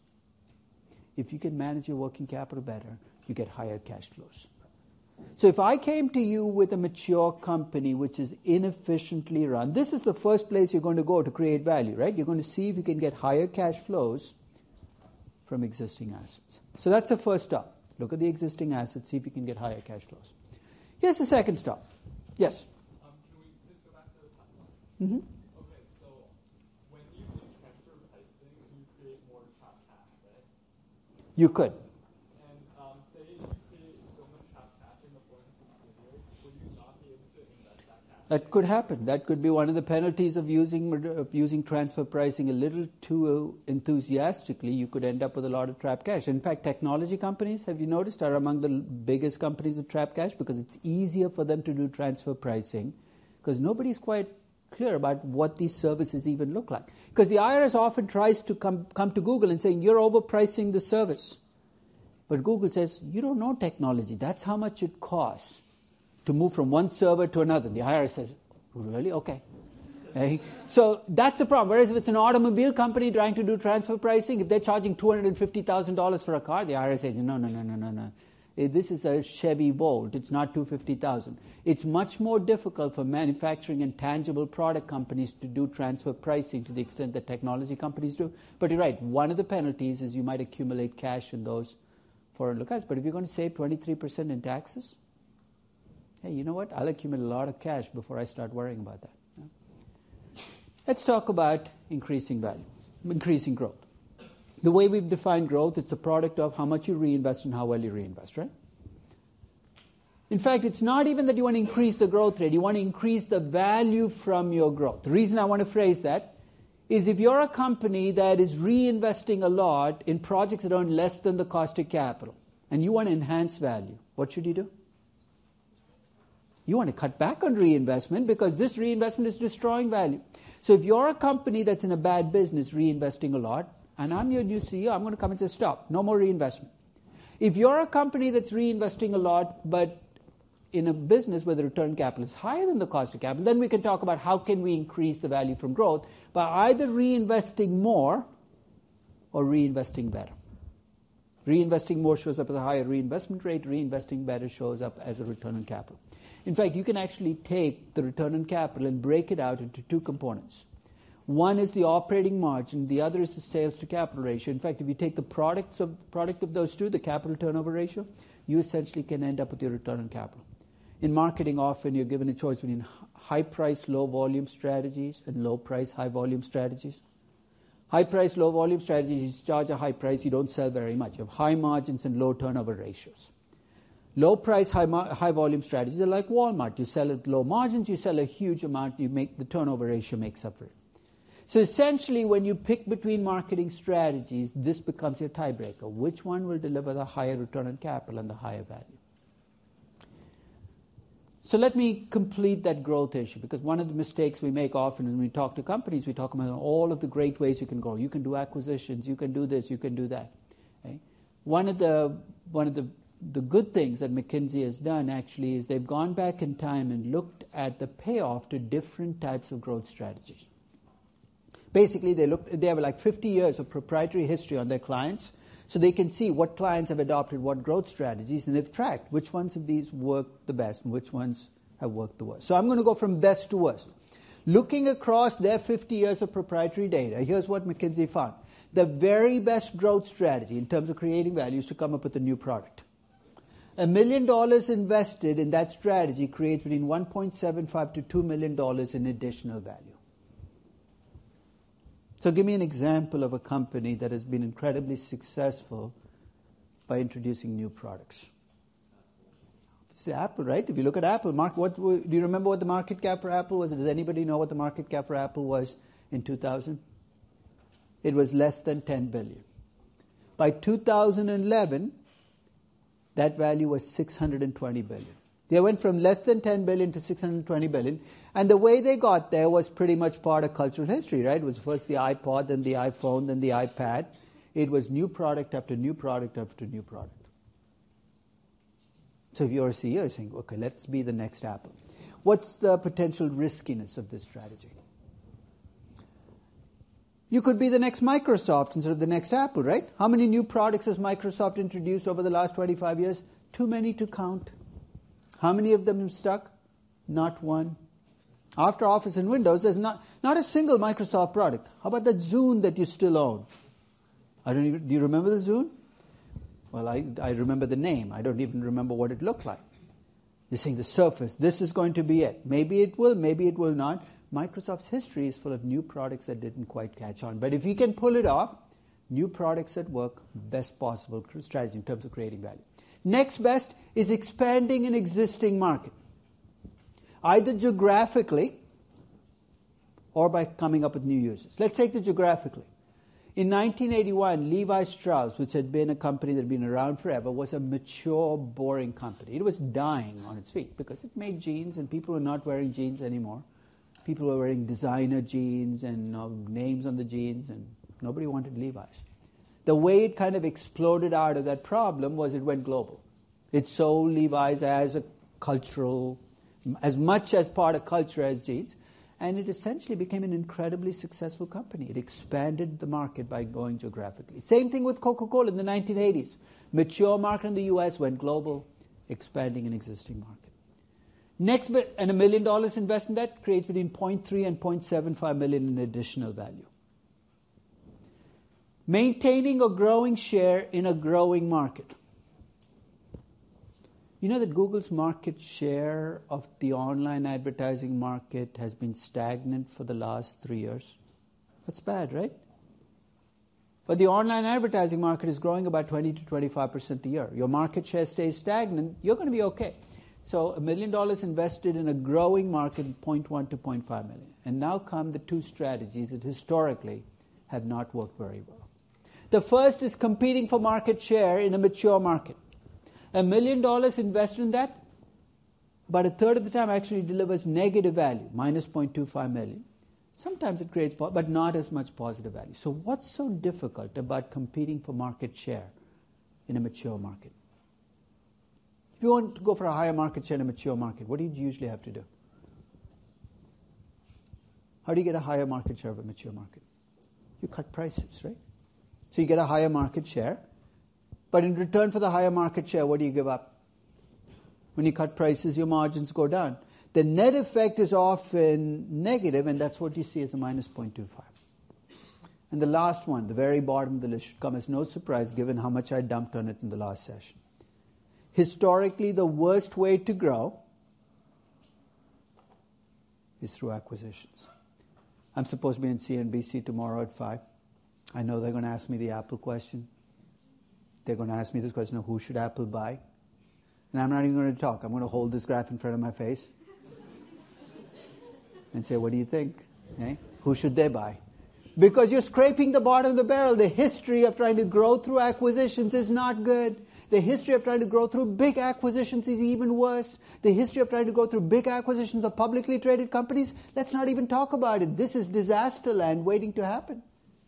If you can manage your working capital better, you get higher cash flows. So if I came to you with a mature company which is inefficiently run, this is the first place you're going to go to create value, right? You're going to see if you can get higher cash flows from existing assets. So that's the first stop. Look at the existing assets, see if you can get higher cash flows. Here's the second stop. Yes? Can we please go back to the past one? Mm-hmm. Okay, so when you do transfer pricing, you create more trapped cash, right? You could. And say you create so much trapped cash in the foreign subsidiary, would you not be able to invest that cash? That could happen. That could be one of the penalties of using transfer pricing a little too enthusiastically. You could end up with a lot of trapped cash. In fact, technology companies, have you noticed, are among the biggest companies with trapped cash because it's easier for them to do transfer pricing because nobody's quite clear about what these services even look like. Because the IRS often tries to come to Google and saying, you're overpricing the service. But Google says, you don't know technology. That's how much it costs to move from one server to another. The IRS says, really? Okay. So that's the problem. Whereas if it's an automobile company trying to do transfer pricing, if they're charging $250,000 for a car, the IRS says, no. This is a Chevy Volt. It's not $250,000. It's much more difficult for manufacturing and tangible product companies to do transfer pricing to the extent that technology companies do. But you're right. One of the penalties is you might accumulate cash in those foreign locales. But if you're going to save 23% in taxes, hey, you know what? I'll accumulate a lot of cash before I start worrying about that. Let's talk about increasing value, increasing growth. The way we've defined growth, it's a product of how much you reinvest and how well you reinvest, right? In fact, it's not even that you want to increase the growth rate. You want to increase the value from your growth. The reason I want to phrase that is if you're a company that is reinvesting a lot in projects that earn less than the cost of capital, and you want to enhance value, what should you do? You want to cut back on reinvestment because this reinvestment is destroying value. So if you're a company that's in a bad business reinvesting a lot, and I'm your new CEO, I'm going to come and say, stop, no more reinvestment. If you're a company that's reinvesting a lot, but in a business where the return on capital is higher than the cost of capital, then we can talk about how can we increase the value from growth by either reinvesting more or reinvesting better. Reinvesting more shows up as a higher reinvestment rate. Reinvesting better shows up as a return on capital. In fact, you can actually take the return on capital and break it out into two components. One is the operating margin, the other is the sales to capital ratio. In fact, if you take the product of those two, the capital turnover ratio, you essentially can end up with your return on capital. In marketing, often you're given a choice between high price, low volume strategies and low price, high volume strategies. High price, low volume strategies, you charge a high price, you don't sell very much. You have high margins and low turnover ratios. Low price, high volume strategies are like Walmart. You sell at low margins, you sell a huge amount, you make the turnover ratio makes up for it. So essentially, when you pick between marketing strategies, this becomes your tiebreaker. Which one will deliver the higher return on capital and the higher value? So let me complete that growth issue, because one of the mistakes we make often when we talk to companies, we talk about all of the great ways you can grow. You can do acquisitions, you can do this, you can do that. Okay? One of the good things that McKinsey has done actually is they've gone back in time and looked at the payoff to different types of growth strategies. Basically, they have like 50 years of proprietary history on their clients, so they can see what clients have adopted what growth strategies, and they've tracked which ones of these work the best and which ones have worked the worst. So I'm going to go from best to worst. Looking across their 50 years of proprietary data, here's what McKinsey found. The very best growth strategy in terms of creating value is to come up with a new product. $1 million invested in that strategy creates between $1.75 to $2 million in additional value. So give me an example of a company that has been incredibly successful by introducing new products. It's Apple, right? If you look at Apple, do you remember what the market cap for Apple was? Does anybody know what the market cap for Apple was in 2000? It was less than $10 billion. By 2011, that value was $620 billion. They went from less than $10 billion to $620 billion. And the way they got there was pretty much part of cultural history, right? It was first the iPod, then the iPhone, then the iPad. It was new product after new product after new product. So if you're a CEO, you're saying, okay, let's be the next Apple. What's the potential riskiness of this strategy? You could be the next Microsoft instead of the next Apple, right? How many new products has Microsoft introduced over the last 25 years? Too many to count. How many of them have stuck? Not one. After Office and Windows, there's not a single Microsoft product. How about that Zune that you still own? Do you remember the Zune? Well, I remember the name. I don't even remember what it looked like. You're saying the Surface, this is going to be it. Maybe it will, maybe it will not. Microsoft's history is full of new products that didn't quite catch on. But if you can pull it off, new products that work, best possible strategy in terms of creating value. Next best is expanding an existing market, either geographically or by coming up with new users. Let's take the geographically. In 1981, Levi Strauss, which had been a company that had been around forever, was a mature, boring company. It was dying on its feet because it made jeans and people were not wearing jeans anymore. People were wearing designer jeans and names on the jeans, and nobody wanted Levi's. The way it kind of exploded out of that problem was it went global. It sold Levi's as a cultural, as much as part of culture as jeans, and it essentially became an incredibly successful company. It expanded the market by going geographically. Same thing with Coca-Cola in the 1980s. Mature market in the US went global, expanding an existing market. Next bit, and $1 million invest in that creates between 0.3 and 0.75 million in additional value. Maintaining or growing share in a growing market. You know that Google's market share of the online advertising market has been stagnant for the last 3 years? That's bad, right? But the online advertising market is growing about 20 to 25% a year. Your market share stays stagnant, you're going to be okay. So $1 million invested in a growing market, 0.1 to 0.5 million. And now come the two strategies that historically have not worked very well. The first is competing for market share in a mature market. $1 million invested in that, about a third of the time actually delivers negative value, minus 0.25 million. Sometimes it creates, but not as much positive value. So what's so difficult about competing for market share in a mature market? If you want to go for a higher market share in a mature market, what do you usually have to do? How do you get a higher market share of a mature market? You cut prices, right? So you get a higher market share, but in return for the higher market share, what do you give up? When you cut prices, your margins go down. the net effect is often negative, and that's what you see as a minus 0.25. And the last one, the very bottom of the list, should come as no surprise given how much I dumped on it in the last session. Historically, the worst way to grow is through acquisitions. I'm supposed to be in CNBC tomorrow at 5. I know they're going to ask me the Apple question. They're going to ask me this question of who should Apple buy. And I'm not even going to talk. I'm going to hold this graph in front of my face and say, what do you think? Eh? Who should they buy? Because you're scraping the bottom of the barrel. The history of trying to grow through acquisitions is not good. The history of trying to grow through big acquisitions is even worse. The history of trying to go through big acquisitions of publicly traded companies, let's not even talk about it. This is disaster land waiting to happen.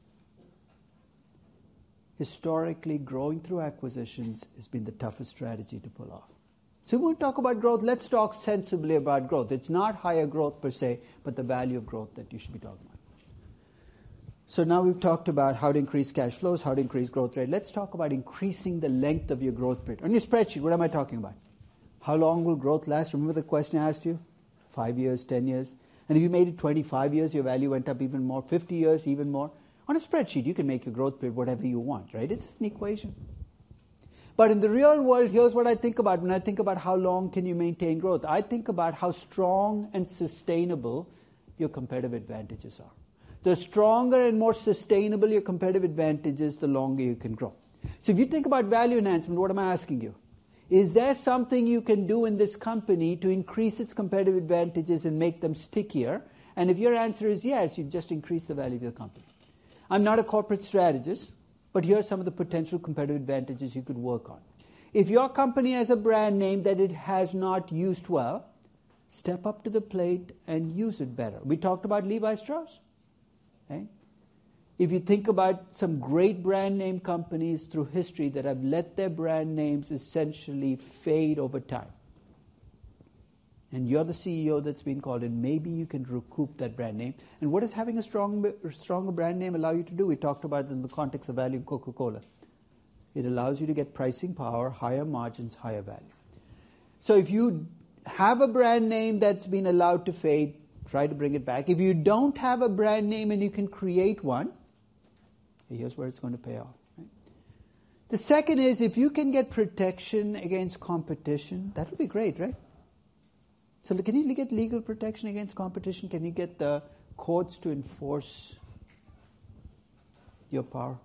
Historically, growing through acquisitions has been the toughest strategy to pull off. So we won't talk about growth. Let's talk sensibly about growth. It's not higher growth per se, but the value of growth that you should be talking about. So now we've talked about how to increase cash flows, how to increase growth rate. Let's talk about increasing the length of your growth period. On your spreadsheet, what am I talking about? How long will growth last? Remember the question I asked you? 5 years, 10 years. And if you made it 25 years, your value went up even more. 50 years, even more. On a spreadsheet, you can make your growth period whatever you want, right? It's just an equation. But in the real world, here's what I think about when I think about how long can you maintain growth. I think about how strong and sustainable your competitive advantages are. The stronger and more sustainable your competitive advantage is, the longer you can grow. So if you think about value enhancement, what am I asking you? Is there something you can do in this company to increase its competitive advantages and make them stickier? And if your answer is yes, you just increase the value of your company. I'm not a corporate strategist, but here are some of the potential competitive advantages you could work on. If your company has a brand name that it has not used well, step up to the plate and use it better. We talked about Levi Strauss. Okay? If you think about some great brand name companies through history that have let their brand names essentially fade over time, and you're the CEO that's been called in, maybe you can recoup that brand name. And what does having a stronger brand name allow you to do? We talked about it in the context of value in Coca-Cola. It allows you to get pricing power, higher margins, higher value. So if you have a brand name that's been allowed to fade, try to bring it back. If you don't have a brand name and you can create one, here's where it's going to pay off. Right? The second is, if you can get protection against competition, that would be great, right? So can you get legal protection against competition? Can you get the courts to enforce your power?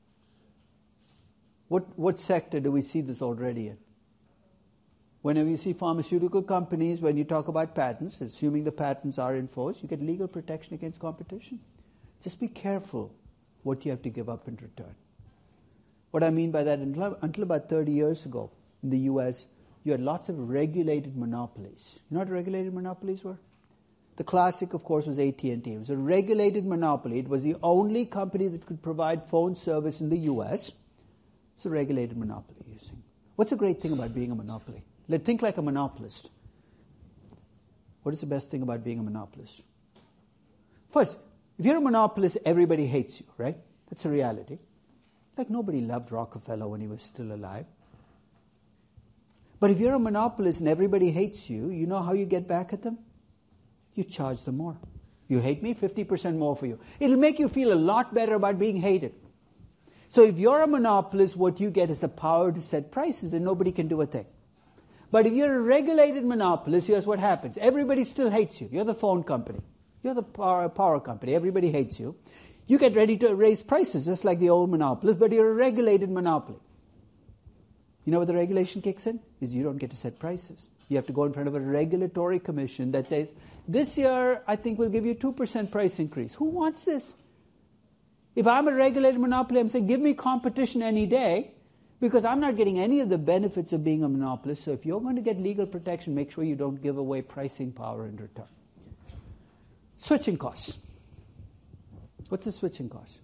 What sector do we see this already in? Whenever you see pharmaceutical companies, when you talk about patents, assuming the patents are enforced, you get legal protection against competition. Just be careful what you have to give up in return. What I mean by that, until about 30 years ago in the U.S., you had lots of regulated monopolies. You know what regulated monopolies were? The classic, of course, was AT&T. It was a regulated monopoly. It was the only company that could provide phone service in the U.S. It's a regulated monopoly. You see. What's the great thing about being a monopoly? Think like a monopolist. What is the best thing about being a monopolist? First, if you're a monopolist, everybody hates you, right? That's a reality. Like nobody loved Rockefeller when he was still alive. But if you're a monopolist and everybody hates you, you know how you get back at them? You charge them more. You hate me? 50% more for you. It'll make you feel a lot better about being hated. So if you're a monopolist, what you get is the power to set prices and nobody can do a thing. But if you're a regulated monopolist, here's what happens. Everybody still hates you. You're the phone company. You're the power company. Everybody hates you. You get ready to raise prices just like the old monopolist, but you're a regulated monopoly. You know what the regulation kicks in? Is you don't get to set prices. You have to go in front of a regulatory commission that says, this year I think we'll give you 2% price increase. Who wants this? If I'm a regulated monopoly, I'm saying give me competition any day because I'm not getting any of the benefits of being a monopolist. So if you're going to get legal protection, make sure you don't give away pricing power in return. Switching costs. What's the switching cost?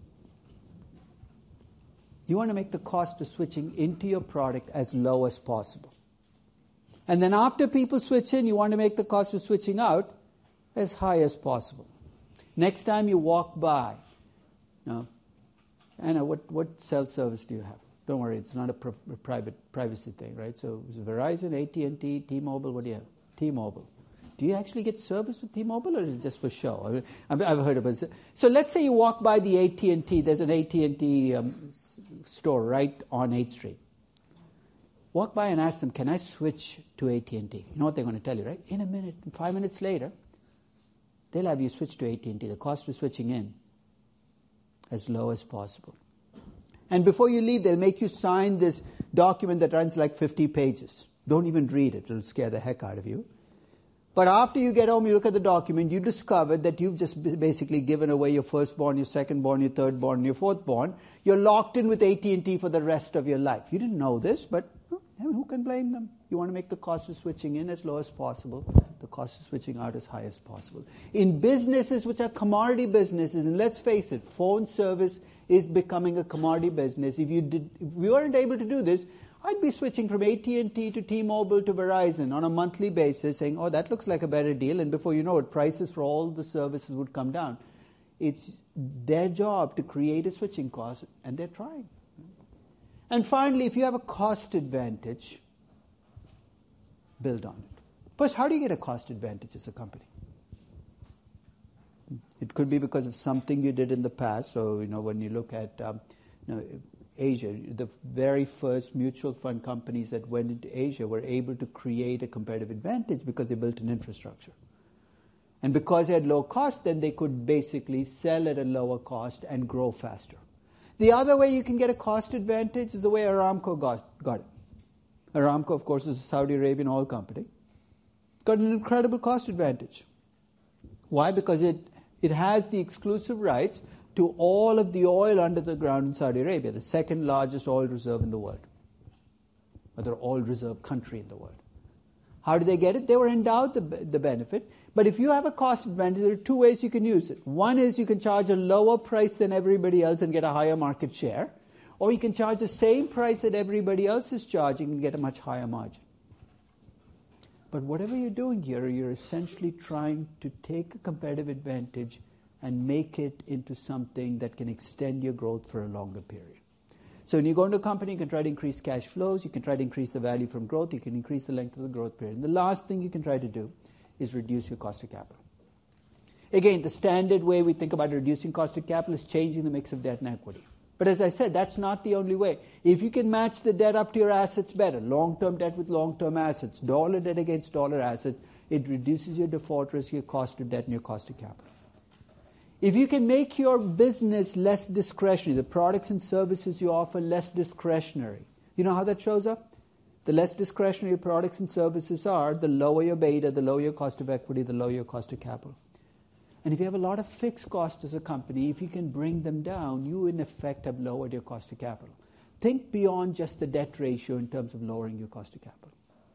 You want to make the cost of switching into your product as low as possible. And then after people switch in, you want to make the cost of switching out as high as possible. Next time you walk by, Anna, what cell service do you have? Don't worry, it's not a privacy thing, right? So it's Verizon, AT&T, T-Mobile, what do you have? T-Mobile. Do you actually get service with T-Mobile, or is it just for show? I've heard about it. So let's say you walk by the AT&T. There's an AT&T store right on 8th Street. Walk by and ask them, can I switch to AT&T? You know what they're going to tell you, right? In a minute, 5 minutes later, they'll have you switch to AT&T. The cost of switching in as low as possible. And before you leave, they'll make you sign this document that runs like 50 pages. Don't even read it. It'll scare the heck out of you. But after you get home, you look at the document, you discover that you've just basically given away your firstborn, your secondborn, your thirdborn, and your fourthborn. You're locked in with AT&T for the rest of your life. You didn't know this, but who can blame them? You want to make the cost of switching in as low as possible, the cost of switching out as high as possible. In businesses which are commodity businesses, and let's face it, phone service is becoming a commodity business. If we weren't able to do this, I'd be switching from AT&T to T-Mobile to Verizon on a monthly basis, saying, oh, that looks like a better deal, and before you know it, prices for all the services would come down. It's their job to create a switching cost, and they're trying. And finally, if you have a cost advantage, build on it. First, how do you get a cost advantage as a company? It could be because of something you did in the past. So, when you look at Asia, the very first mutual fund companies that went into Asia were able to create a competitive advantage because they built an infrastructure. And because they had low cost, then they could basically sell at a lower cost and grow faster. The other way you can get a cost advantage is the way Aramco got it. Aramco, of course, is a Saudi Arabian oil company. Got an incredible cost advantage. Why? Because it has the exclusive rights to all of the oil under the ground in Saudi Arabia, the second largest oil reserve in the world, or the oil reserve country in the world. How did they get it? They were endowed the benefit. But if you have a cost advantage, there are two ways you can use it. One is you can charge a lower price than everybody else and get a higher market share, or you can charge the same price that everybody else is charging and get a much higher margin. But whatever you're doing here, you're essentially trying to take a competitive advantage and make it into something that can extend your growth for a longer period. So when you go into a company, you can try to increase cash flows, you can try to increase the value from growth, you can increase the length of the growth period. And the last thing you can try to do is reduce your cost of capital. Again, the standard way we think about reducing cost of capital is changing the mix of debt and equity. But as I said, that's not the only way. If you can match the debt up to your assets better, long-term debt with long-term assets, dollar debt against dollar assets, it reduces your default risk, your cost of debt, and your cost of capital. If you can make your business less discretionary, the products and services you offer less discretionary, you know how that shows up? The less discretionary your products and services are, the lower your beta, the lower your cost of equity, the lower your cost of capital. And if you have a lot of fixed costs as a company, if you can bring them down, you in effect have lowered your cost of capital. Think beyond just the debt ratio in terms of lowering your cost of capital.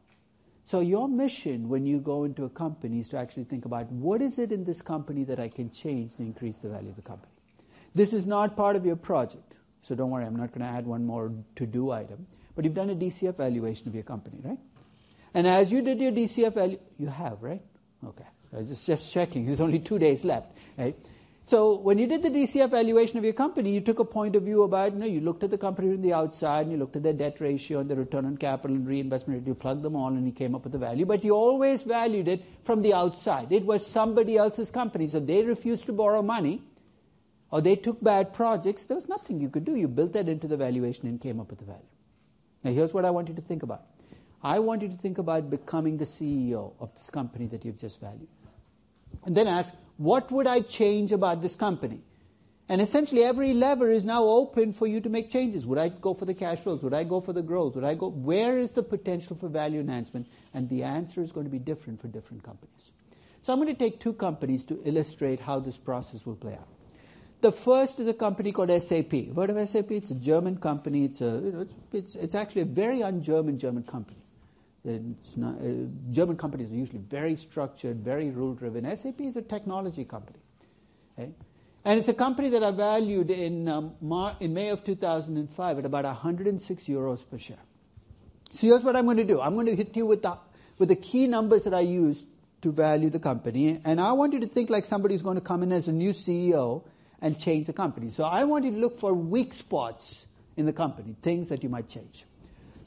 So your mission when you go into a company is to actually think about what is it in this company that I can change to increase the value of the company. This is not part of your project. So don't worry, I'm not going to add one more to-do item. But you've done a DCF valuation of your company, right? And as you did your DCF you have, right? Okay. I was just checking. There's only 2 days left, right? So when you did the DCF valuation of your company, you took a point of view about, you looked at the company from the outside, and you looked at their debt ratio and the return on capital and reinvestment rate. You plugged them all, and you came up with the value. But you always valued it from the outside. It was somebody else's company. So they refused to borrow money, or they took bad projects. There was nothing you could do. You built that into the valuation and came up with the value. Now here's what I want you to think about. I want you to think about becoming the CEO of this company that you've just valued. And then ask, what would I change about this company? And essentially every lever is now open for you to make changes. Would I go for the cash flows? Would I go for the growth? Where is the potential for value enhancement? And the answer is going to be different for different companies. So I'm going to take two companies to illustrate how this process will play out. The first is a company called SAP. Heard of SAP? It's a German company. It's actually a very un-German German company. It's not, German companies are usually very structured, very rule-driven. SAP is a technology company. Okay? And it's a company that I valued in May of 2005 at about 106 euros per share. So here's what I'm going to do. I'm going to hit you with the key numbers that I used to value the company. And I want you to think like somebody who's going to come in as a new CEO and change the company. So I want you to look for weak spots in the company, things that you might change.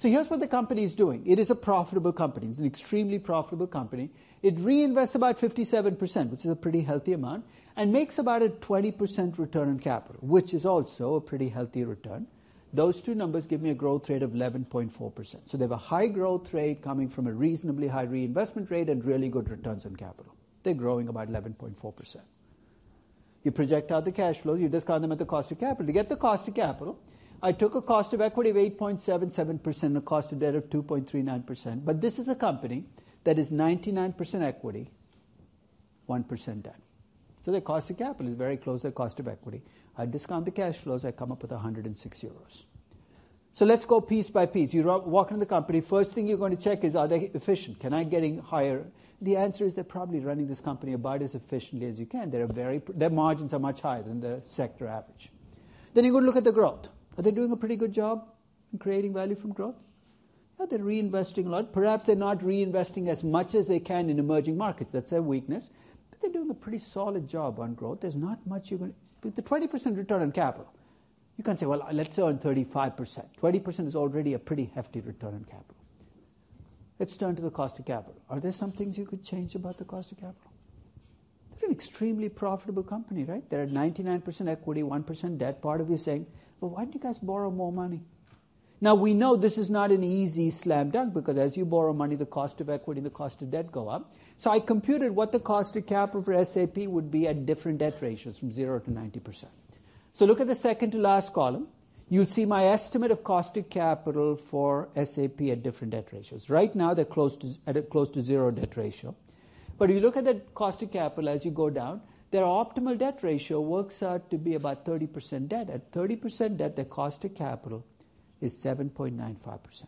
So here's what the company is doing. It is a profitable company. It's an extremely profitable company. It reinvests about 57%, which is a pretty healthy amount, and makes about a 20% return on capital, which is also a pretty healthy return. Those two numbers give me a growth rate of 11.4%. So they have a high growth rate coming from a reasonably high reinvestment rate and really good returns on capital. They're growing about 11.4%. You project out the cash flows, you discount them at the cost of capital. To get the cost of capital, I took a cost of equity of 8.77% and a cost of debt of 2.39%. But this is a company that is 99% equity, 1% debt. So their cost of capital is very close to their cost of equity. I discount the cash flows, I come up with 106 euros. So let's go piece by piece. You walk into the company, first thing you're going to check is, are they efficient? Can I getting higher? The answer is they're probably running this company about as efficiently as you can. Their margins are much higher than the sector average. Then you go to look at the growth. Are they doing a pretty good job in creating value from growth? Yeah, they're reinvesting a lot. Perhaps they're not reinvesting as much as they can in emerging markets. That's their weakness. But they're doing a pretty solid job on growth. There's not much you're going to... With the 20% return on capital, you can't say, well, let's earn 35%. 20% is already a pretty hefty return on capital. Let's turn to the cost of capital. Are there some things you could change about the cost of capital? They're an extremely profitable company, right? They're at 99% equity, 1% debt. Part of you is saying, well, why don't you guys borrow more money? Now, we know this is not an easy slam dunk because as you borrow money, the cost of equity and the cost of debt go up. So I computed what the cost of capital for SAP would be at different debt ratios from 0 to 90%. So look at the second to last column. You'll see my estimate of cost of capital for SAP at different debt ratios. Right now, they're at a close to 0 debt ratio. But if you look at the cost of capital as you go down, their optimal debt ratio works out to be about 30% debt. At 30% debt, their cost of capital is 7.95%.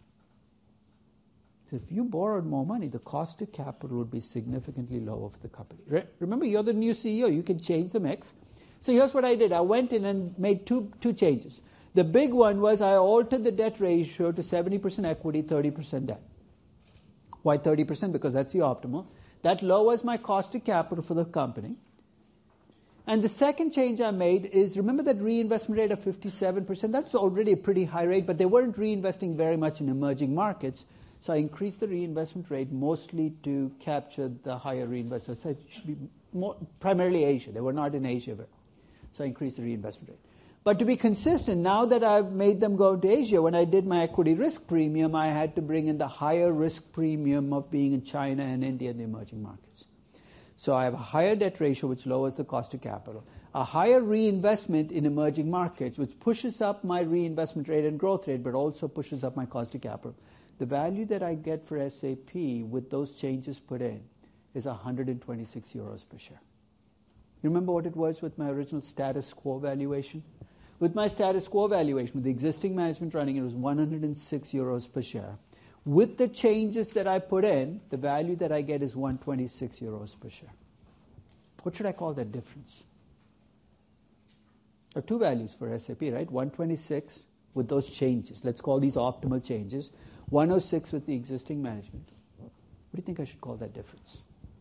So if you borrowed more money, the cost of capital would be significantly lower for the company. Remember, you're the new CEO. You can change the mix. So here's what I did. I went in and made two changes. The big one was I altered the debt ratio to 70% equity, 30% debt. Why 30%? Because that's the optimal. That lowers my cost of capital for the company. And the second change I made is, remember that reinvestment rate of 57%? That's already a pretty high rate, but they weren't reinvesting very much in emerging markets. So I increased the reinvestment rate mostly to capture the higher reinvestment. So it should be primarily Asia. They were not in Asia. So I increased the reinvestment rate. But to be consistent, now that I've made them go to Asia, when I did my equity risk premium, I had to bring in the higher risk premium of being in China and India and the emerging markets. So I have a higher debt ratio, which lowers the cost of capital. A higher reinvestment in emerging markets, which pushes up my reinvestment rate and growth rate, but also pushes up my cost of capital. The value that I get for SAP with those changes put in is 126 euros per share. You remember what it was with my original status quo valuation? With my status quo valuation, with the existing management running, it was 106 euros per share. With the changes that I put in, the value that I get is 126 euros per share. What should I call that difference? There are two values for SAP, right? 126 with those changes. Let's call these optimal changes. 106 with the existing management. What do you think I should call that difference?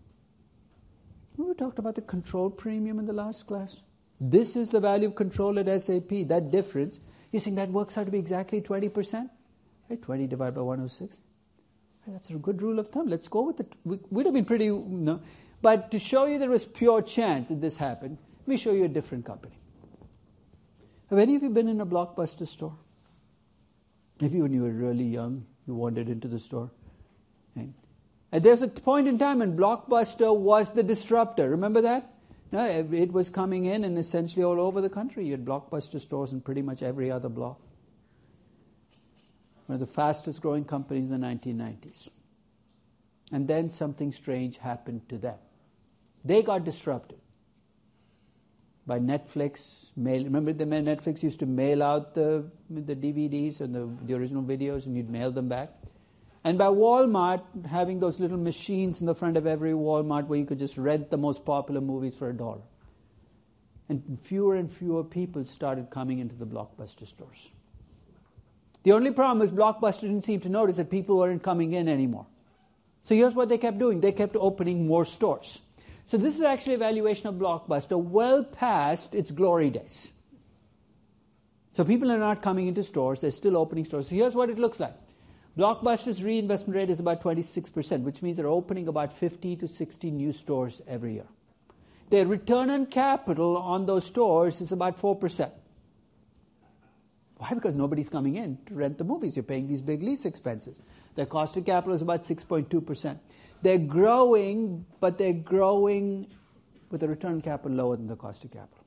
We talked about the control premium in the last class. This is the value of control at SAP. That difference, you think that works out to be exactly 20%? Right? 20 divided by 106. That's a good rule of thumb. Let's go with it. We'd have been pretty... No. But to show you there was pure chance that this happened, let me show you a different company. Have any of you been in a Blockbuster store? Maybe when you were really young, you wandered into the store. And there's a point in time when Blockbuster was the disruptor. Remember that? No, it was coming in and essentially all over the country. You had Blockbuster stores in pretty much every other block. One of the fastest growing companies in the 1990s. And then something strange happened to them. They got disrupted by Netflix. Remember the Netflix used to mail out the DVDs and the original videos and you'd mail them back? And by Walmart having those little machines in the front of every Walmart where you could just rent the most popular movies for $1. And fewer people started coming into the Blockbuster stores. The only problem is Blockbuster didn't seem to notice that people weren't coming in anymore. So here's what they kept doing. They kept opening more stores. So this is actually a valuation of Blockbuster well past its glory days. So people are not coming into stores. They're still opening stores. So here's what it looks like. Blockbuster's reinvestment rate is about 26%, which means they're opening about 50 to 60 new stores every year. Their return on capital on those stores is about 4%. Why? Because nobody's coming in to rent the movies. You're paying these big lease expenses. Their cost of capital is about 6.2%. They're growing, but they're growing with a return on capital lower than the cost of capital.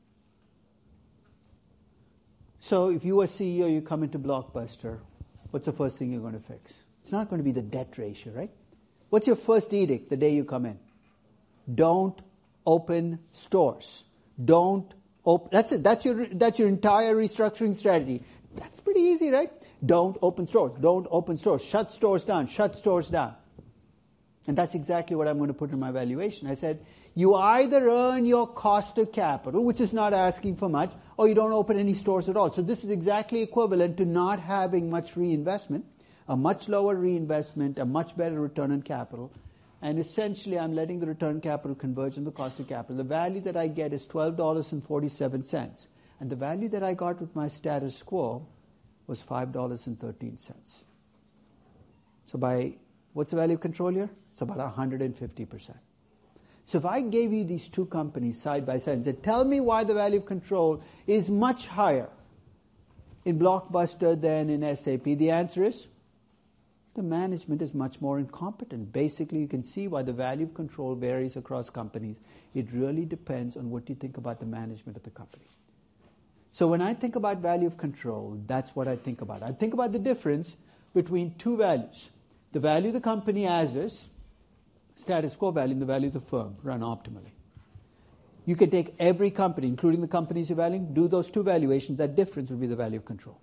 So if you are CEO, you come into Blockbuster, what's the first thing you're going to fix? It's not going to be the debt ratio, right? What's your first edict the day you come in? Don't open stores. Don't open. That's it. That's your entire restructuring strategy. That's pretty easy, right? Don't open stores. Don't open stores. Shut stores down. Shut stores down. And that's exactly what I'm going to put in my valuation. I said, you either earn your cost of capital, which is not asking for much, or you don't open any stores at all. So this is exactly equivalent to not having much reinvestment, a much lower reinvestment, a much better return on capital. And essentially, I'm letting the return on capital converge on the cost of capital. The value that I get is $12.47. And the value that I got with my status quo was $5.13. So what's the value of control here? It's about 150%. So if I gave you these two companies side by side and said, tell me why the value of control is much higher in Blockbuster than in SAP, the answer is the management is much more incompetent. Basically, you can see why the value of control varies across companies. It really depends on what you think about the management of the company. So when I think about value of control, that's what I think about. I think about the difference between two values. The value of the company as is, status quo value, and the value of the firm run optimally. You can take every company, including the companies you're valuing, do those two valuations. That difference will be the value of control.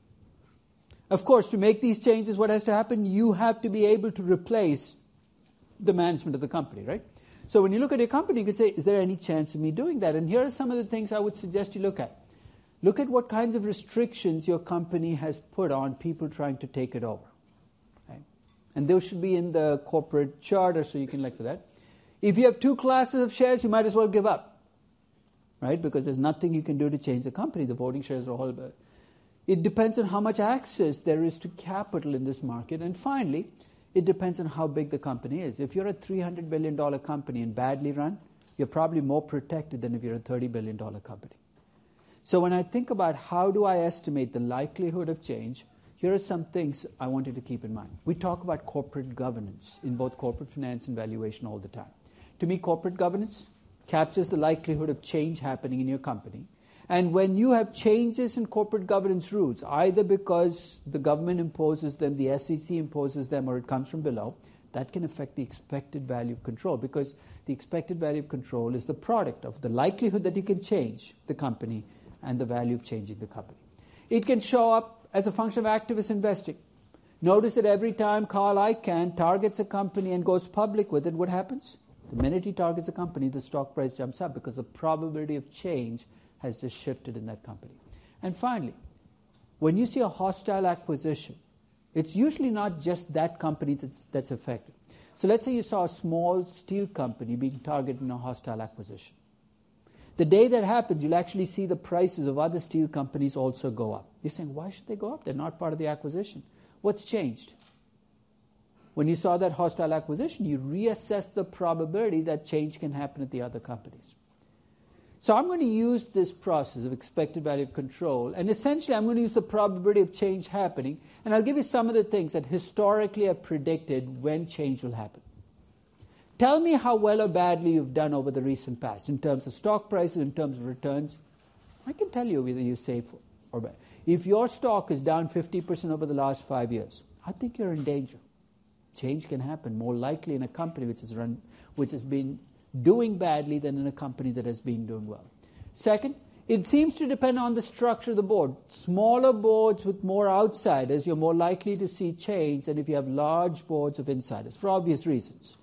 Of course, to make these changes, what has to happen? You have to be able to replace the management of the company, right? So when you look at your company, you can say, is there any chance of me doing that? And here are some of the things I would suggest you look at. Look at what kinds of restrictions your company has put on people trying to take it over. Right? And those should be in the corporate charter, so you can look for that. If you have two classes of shares, you might as well give up, right? Because there's nothing you can do to change the company. The voting shares are all. It depends on how much access there is to capital in this market. And finally, it depends on how big the company is. If you're a $300 billion company and badly run, you're probably more protected than if you're a $30 billion company. So when I think about how do I estimate the likelihood of change, here are some things I want you to keep in mind. We talk about corporate governance in both corporate finance and valuation all the time. To me, corporate governance captures the likelihood of change happening in your company. And when you have changes in corporate governance rules, either because the government imposes them, the SEC imposes them, or it comes from below, that can affect the expected value of control, because the expected value of control is the product of the likelihood that you can change the company and the value of changing the company. It can show up as a function of activist investing. Notice that every time Carl Icahn targets a company and goes public with it, what happens? The minute he targets a company, the stock price jumps up because the probability of change has just shifted in that company. And finally, when you see a hostile acquisition, it's usually not just that company that's affected. So let's say you saw a small steel company being targeted in a hostile acquisition. The day that happens, you'll actually see the prices of other steel companies also go up. You're saying, why should they go up? They're not part of the acquisition. What's changed? When you saw that hostile acquisition, you reassess the probability that change can happen at the other companies. So I'm going to use this process of expected value of control, and essentially I'm going to use the probability of change happening, and I'll give you some of the things that historically have predicted when change will happen. Tell me how well or badly you've done over the recent past in terms of stock prices, in terms of returns. I can tell you whether you're safe or bad. If your stock is down 50% over the last 5 years, I think you're in danger. Change can happen more likely in a company which has been doing badly than in a company that has been doing well. Second, it seems to depend on the structure of the board. Smaller boards with more outsiders, you're more likely to see change than if you have large boards of insiders, for obvious reasons.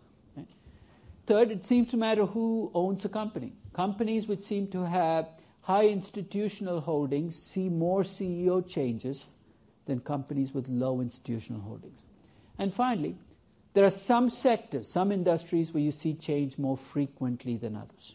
Third, it seems to matter who owns a company. Companies which seem to have high institutional holdings see more CEO changes than companies with low institutional holdings. And finally, there are some sectors, some industries where you see change more frequently than others.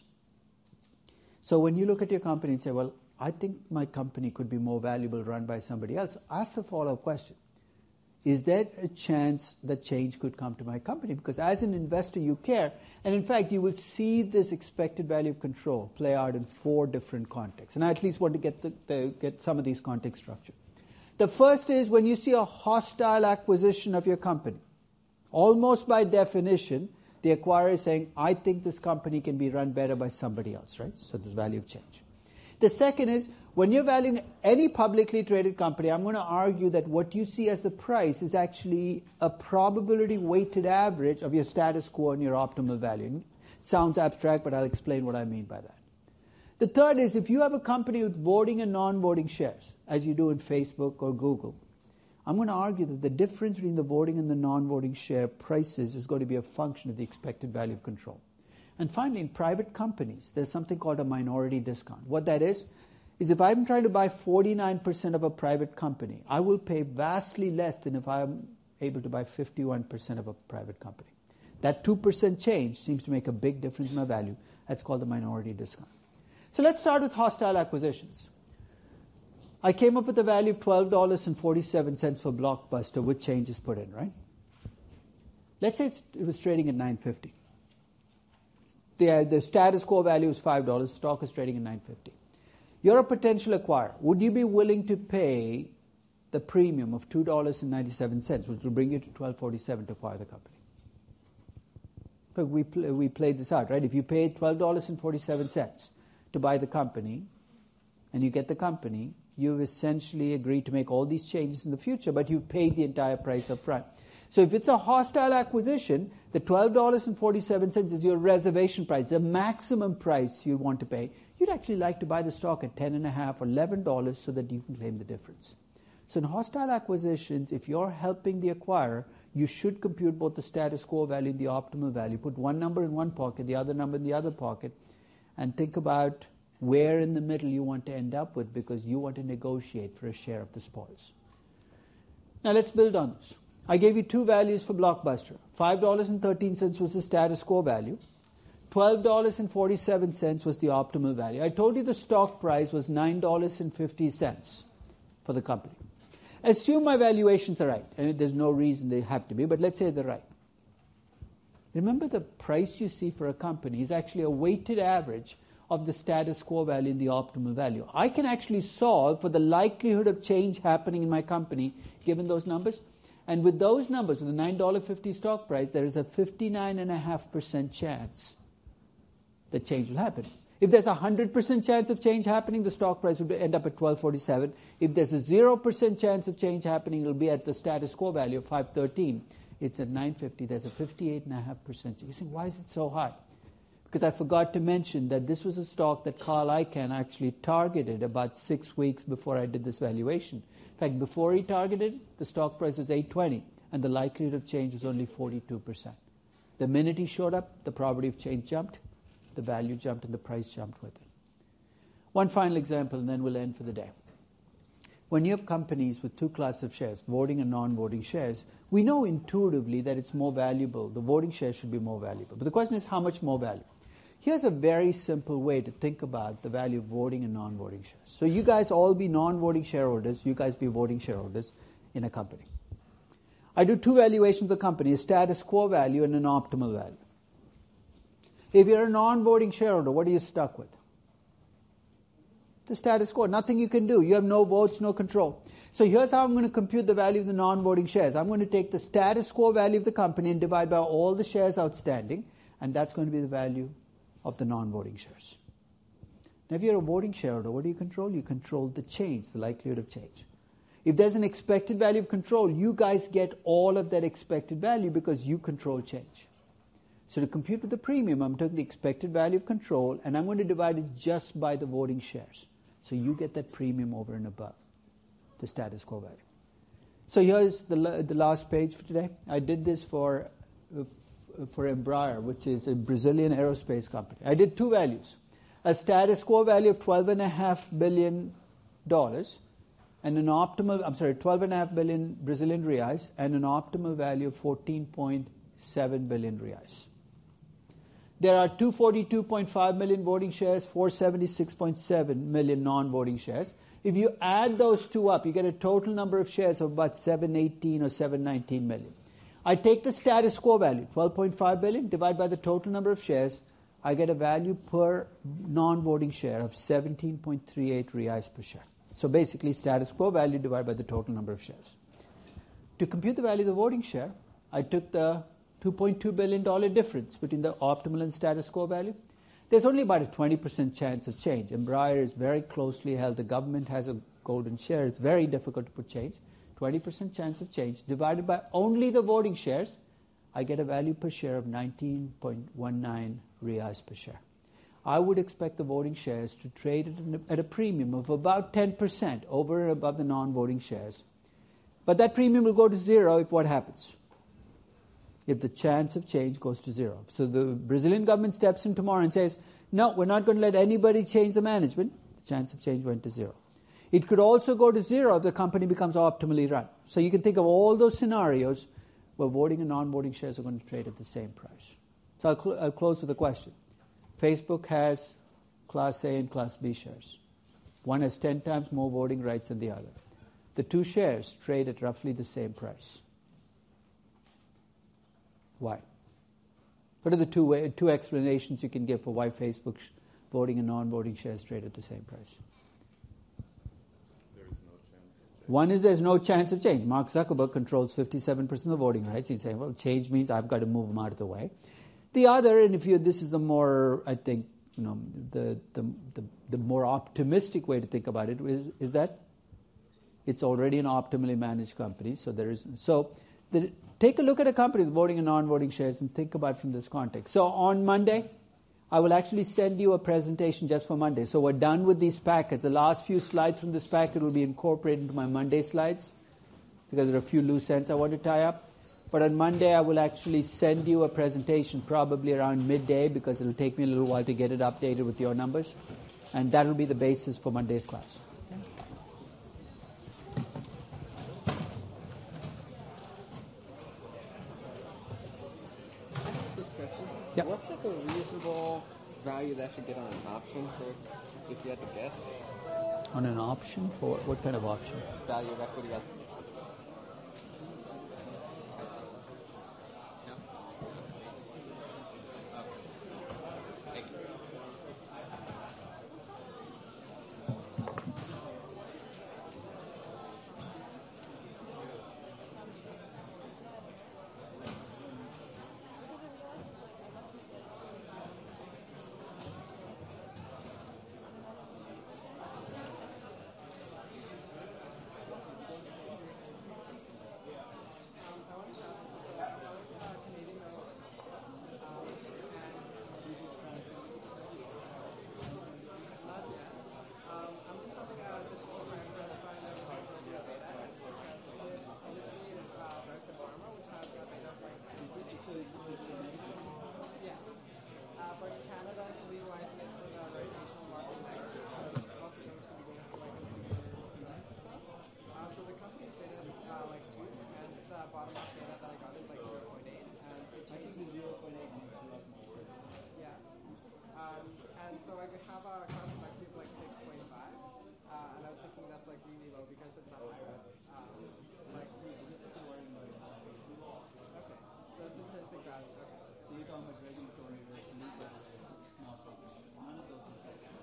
So when you look at your company and say, well, I think my company could be more valuable run by somebody else, ask the follow-up question. is there a chance that change could come to my company? Because as an investor, you care. And in fact, you will see this expected value of control play out in 4 different contexts. And I at least want to get some of these contexts structured. The first is when you see a hostile acquisition of your company. Almost by definition, the acquirer is saying, I think this company can be run better by somebody else, right? So there's value of change. The second is, when you're valuing any publicly traded company, I'm going to argue that what you see as the price is actually a probability-weighted average of your status quo and your optimal value. Sounds abstract, but I'll explain what I mean by that. The third is, if you have a company with voting and non-voting shares, as you do in Facebook or Google, I'm going to argue that the difference between the voting and the non-voting share prices is going to be a function of the expected value of control. And finally, in private companies, there's something called a minority discount. What that is if I'm trying to buy 49% of a private company, I will pay vastly less than if I'm able to buy 51% of a private company. That 2% change seems to make a big difference in my value. That's called the minority discount. So let's start with hostile acquisitions. I came up with a value of $12.47 for Blockbuster with changes put in, right? Let's say it was trading at $9.50. The status quo value is $5. Stock is trading at $9.50. You're a potential acquirer. Would you be willing to pay the premium of $2.97, which will bring you to $12.47 to acquire the company? But we played this out, right? If you pay $12.47 to buy the company, and you get the company, you've essentially agreed to make all these changes in the future, but you've paid the entire price up front. So if it's a hostile acquisition, the $12.47 is your reservation price, the maximum price you want to pay. You'd actually like to buy the stock at $10.50 or $11 so that you can claim the difference. So in hostile acquisitions, if you're helping the acquirer, you should compute both the status quo value and the optimal value. Put one number in one pocket, the other number in the other pocket, and think about where in the middle you want to end up with, because you want to negotiate for a share of the spoils. Now let's build on this. I gave you 2 values for Blockbuster. $5.13 was the status quo value. $12.47 was the optimal value. I told you the stock price was $9.50 for the company. Assume my valuations are right, and there's no reason they have to be, but let's say they're right. Remember, the price you see for a company is actually a weighted average of the status quo value and the optimal value. I can actually solve for the likelihood of change happening in my company given those numbers. And with those numbers, with the $9.50 stock price, there is a 59.5% chance that change will happen. If there's a 100% chance of change happening, the stock price would end up at $12.47. If there's a 0% chance of change happening, it will be at the status quo value of $5.13. It's at $9.50. There's a 58.5%. You think, why is it so high? Because I forgot to mention that this was a stock that Carl Icahn actually targeted about 6 weeks before I did this valuation. In fact, before he targeted, the stock price was $8.20, and the likelihood of change was only 42%. The minute he showed up, the probability of change jumped, the value jumped, and the price jumped with it. One final example, and then we'll end for the day. When you have companies with 2 classes of shares, voting and non-voting shares, we know intuitively that it's more valuable. The voting shares should be more valuable. But the question is, how much more valuable? Here's a very simple way to think about the value of voting and non-voting shares. So you guys all be non-voting shareholders, you guys be voting shareholders in a company. I do 2 valuations of the company, a status quo value and an optimal value. If you're a non-voting shareholder, what are you stuck with? The status quo, nothing you can do. You have no votes, no control. So here's how I'm going to compute the value of the non-voting shares. I'm going to take the status quo value of the company and divide by all the shares outstanding, and that's going to be the value of the non-voting shares. Now, if you're a voting shareholder, what do you control? You control the change, the likelihood of change. If there's an expected value of control, you guys get all of that expected value because you control change. So to compute with the premium, I'm taking the expected value of control, and I'm going to divide it just by the voting shares. So you get that premium over and above the status quo value. So here's the last page for today. I did this for Embraer, which is a Brazilian aerospace company. I did 2 values. A status quo value of $12.5 billion and an optimal, 12.5 billion Brazilian reais and an optimal value of 14.7 billion reais. There are 242.5 million voting shares, 476.7 million non-voting shares. If you add those two up, you get a total number of shares of about 718 or 719 million. I take the status quo value, 12.5 billion, divide by the total number of shares, I get a value per non-voting share of 17.38 reais per share. So basically, status quo value divided by the total number of shares. To compute the value of the voting share, I took the $2.2 billion difference between the optimal and status quo value. There's only about a 20% chance of change. Embraer is very closely held. The government has a golden share. It's very difficult to put change. 20% chance of change. Divided by only the voting shares, I get a value per share of 19.19 reais per share. I would expect the voting shares to trade at a premium of about 10% over and above the non-voting shares. But that premium will go to zero if what happens? If the chance of change goes to zero. So the Brazilian government steps in tomorrow and says, no, we're not going to let anybody change the management. The chance of change went to zero. It could also go to zero if the company becomes optimally run. So you can think of all those scenarios where voting and non-voting shares are going to trade at the same price. So I'll close with a question. Facebook has Class A and Class B shares. One has 10 times more voting rights than the other. The two shares trade at roughly the same price. Why? What are the two explanations you can give for why Facebook's voting and non-voting shares trade at the same price? There is no chance of change. One is there's no chance of change. Mark Zuckerberg controls 57% of the voting rights. He's saying, well, change means I've got to move them out of the way. The other, and this is the more, I think, the more optimistic way to think about it is that it's already an optimally managed company. Take a look at a company with voting and non-voting shares and think about it from this context. So on Monday, I will actually send you a presentation just for Monday. So we're done with these packets. The last few slides from this packet will be incorporated into my Monday slides because there are a few loose ends I want to tie up. But on Monday, I will actually send you a presentation probably around midday because it will take me a little while to get it updated with your numbers. And that will be the basis for Monday's class. Yeah. What's like a reasonable value that I should get on an option for, if you had to guess? On an option? For what kind of option? Value of equity as so I could have a cost effective of like 6.5, and I was thinking that's like really low because it's a high risk. Okay, so it's intrinsic value. Okay. State on the regulatory risk, legal risk, not public. None of those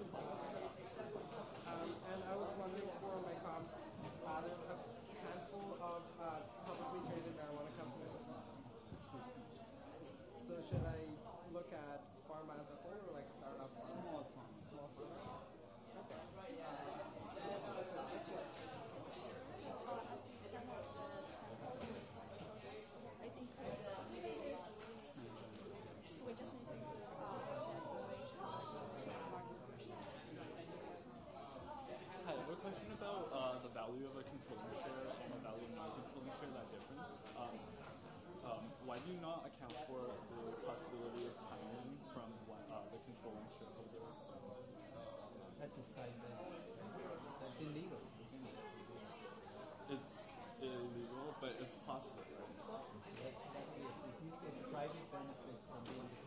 and I was wondering for my comps, there's a handful of publicly traded marijuana companies. So should I look at pharma as a whole or like startup pharma? Small pharma? Okay. That's it. Hi, I have a question about the value of a controlling share and the value of non-controlling share, that difference. Why do you not account for the possibility of timing from the controlling shareholder? That's a side benefit. That's illegal. It's illegal, but it's possible, right? If you get private benefits from being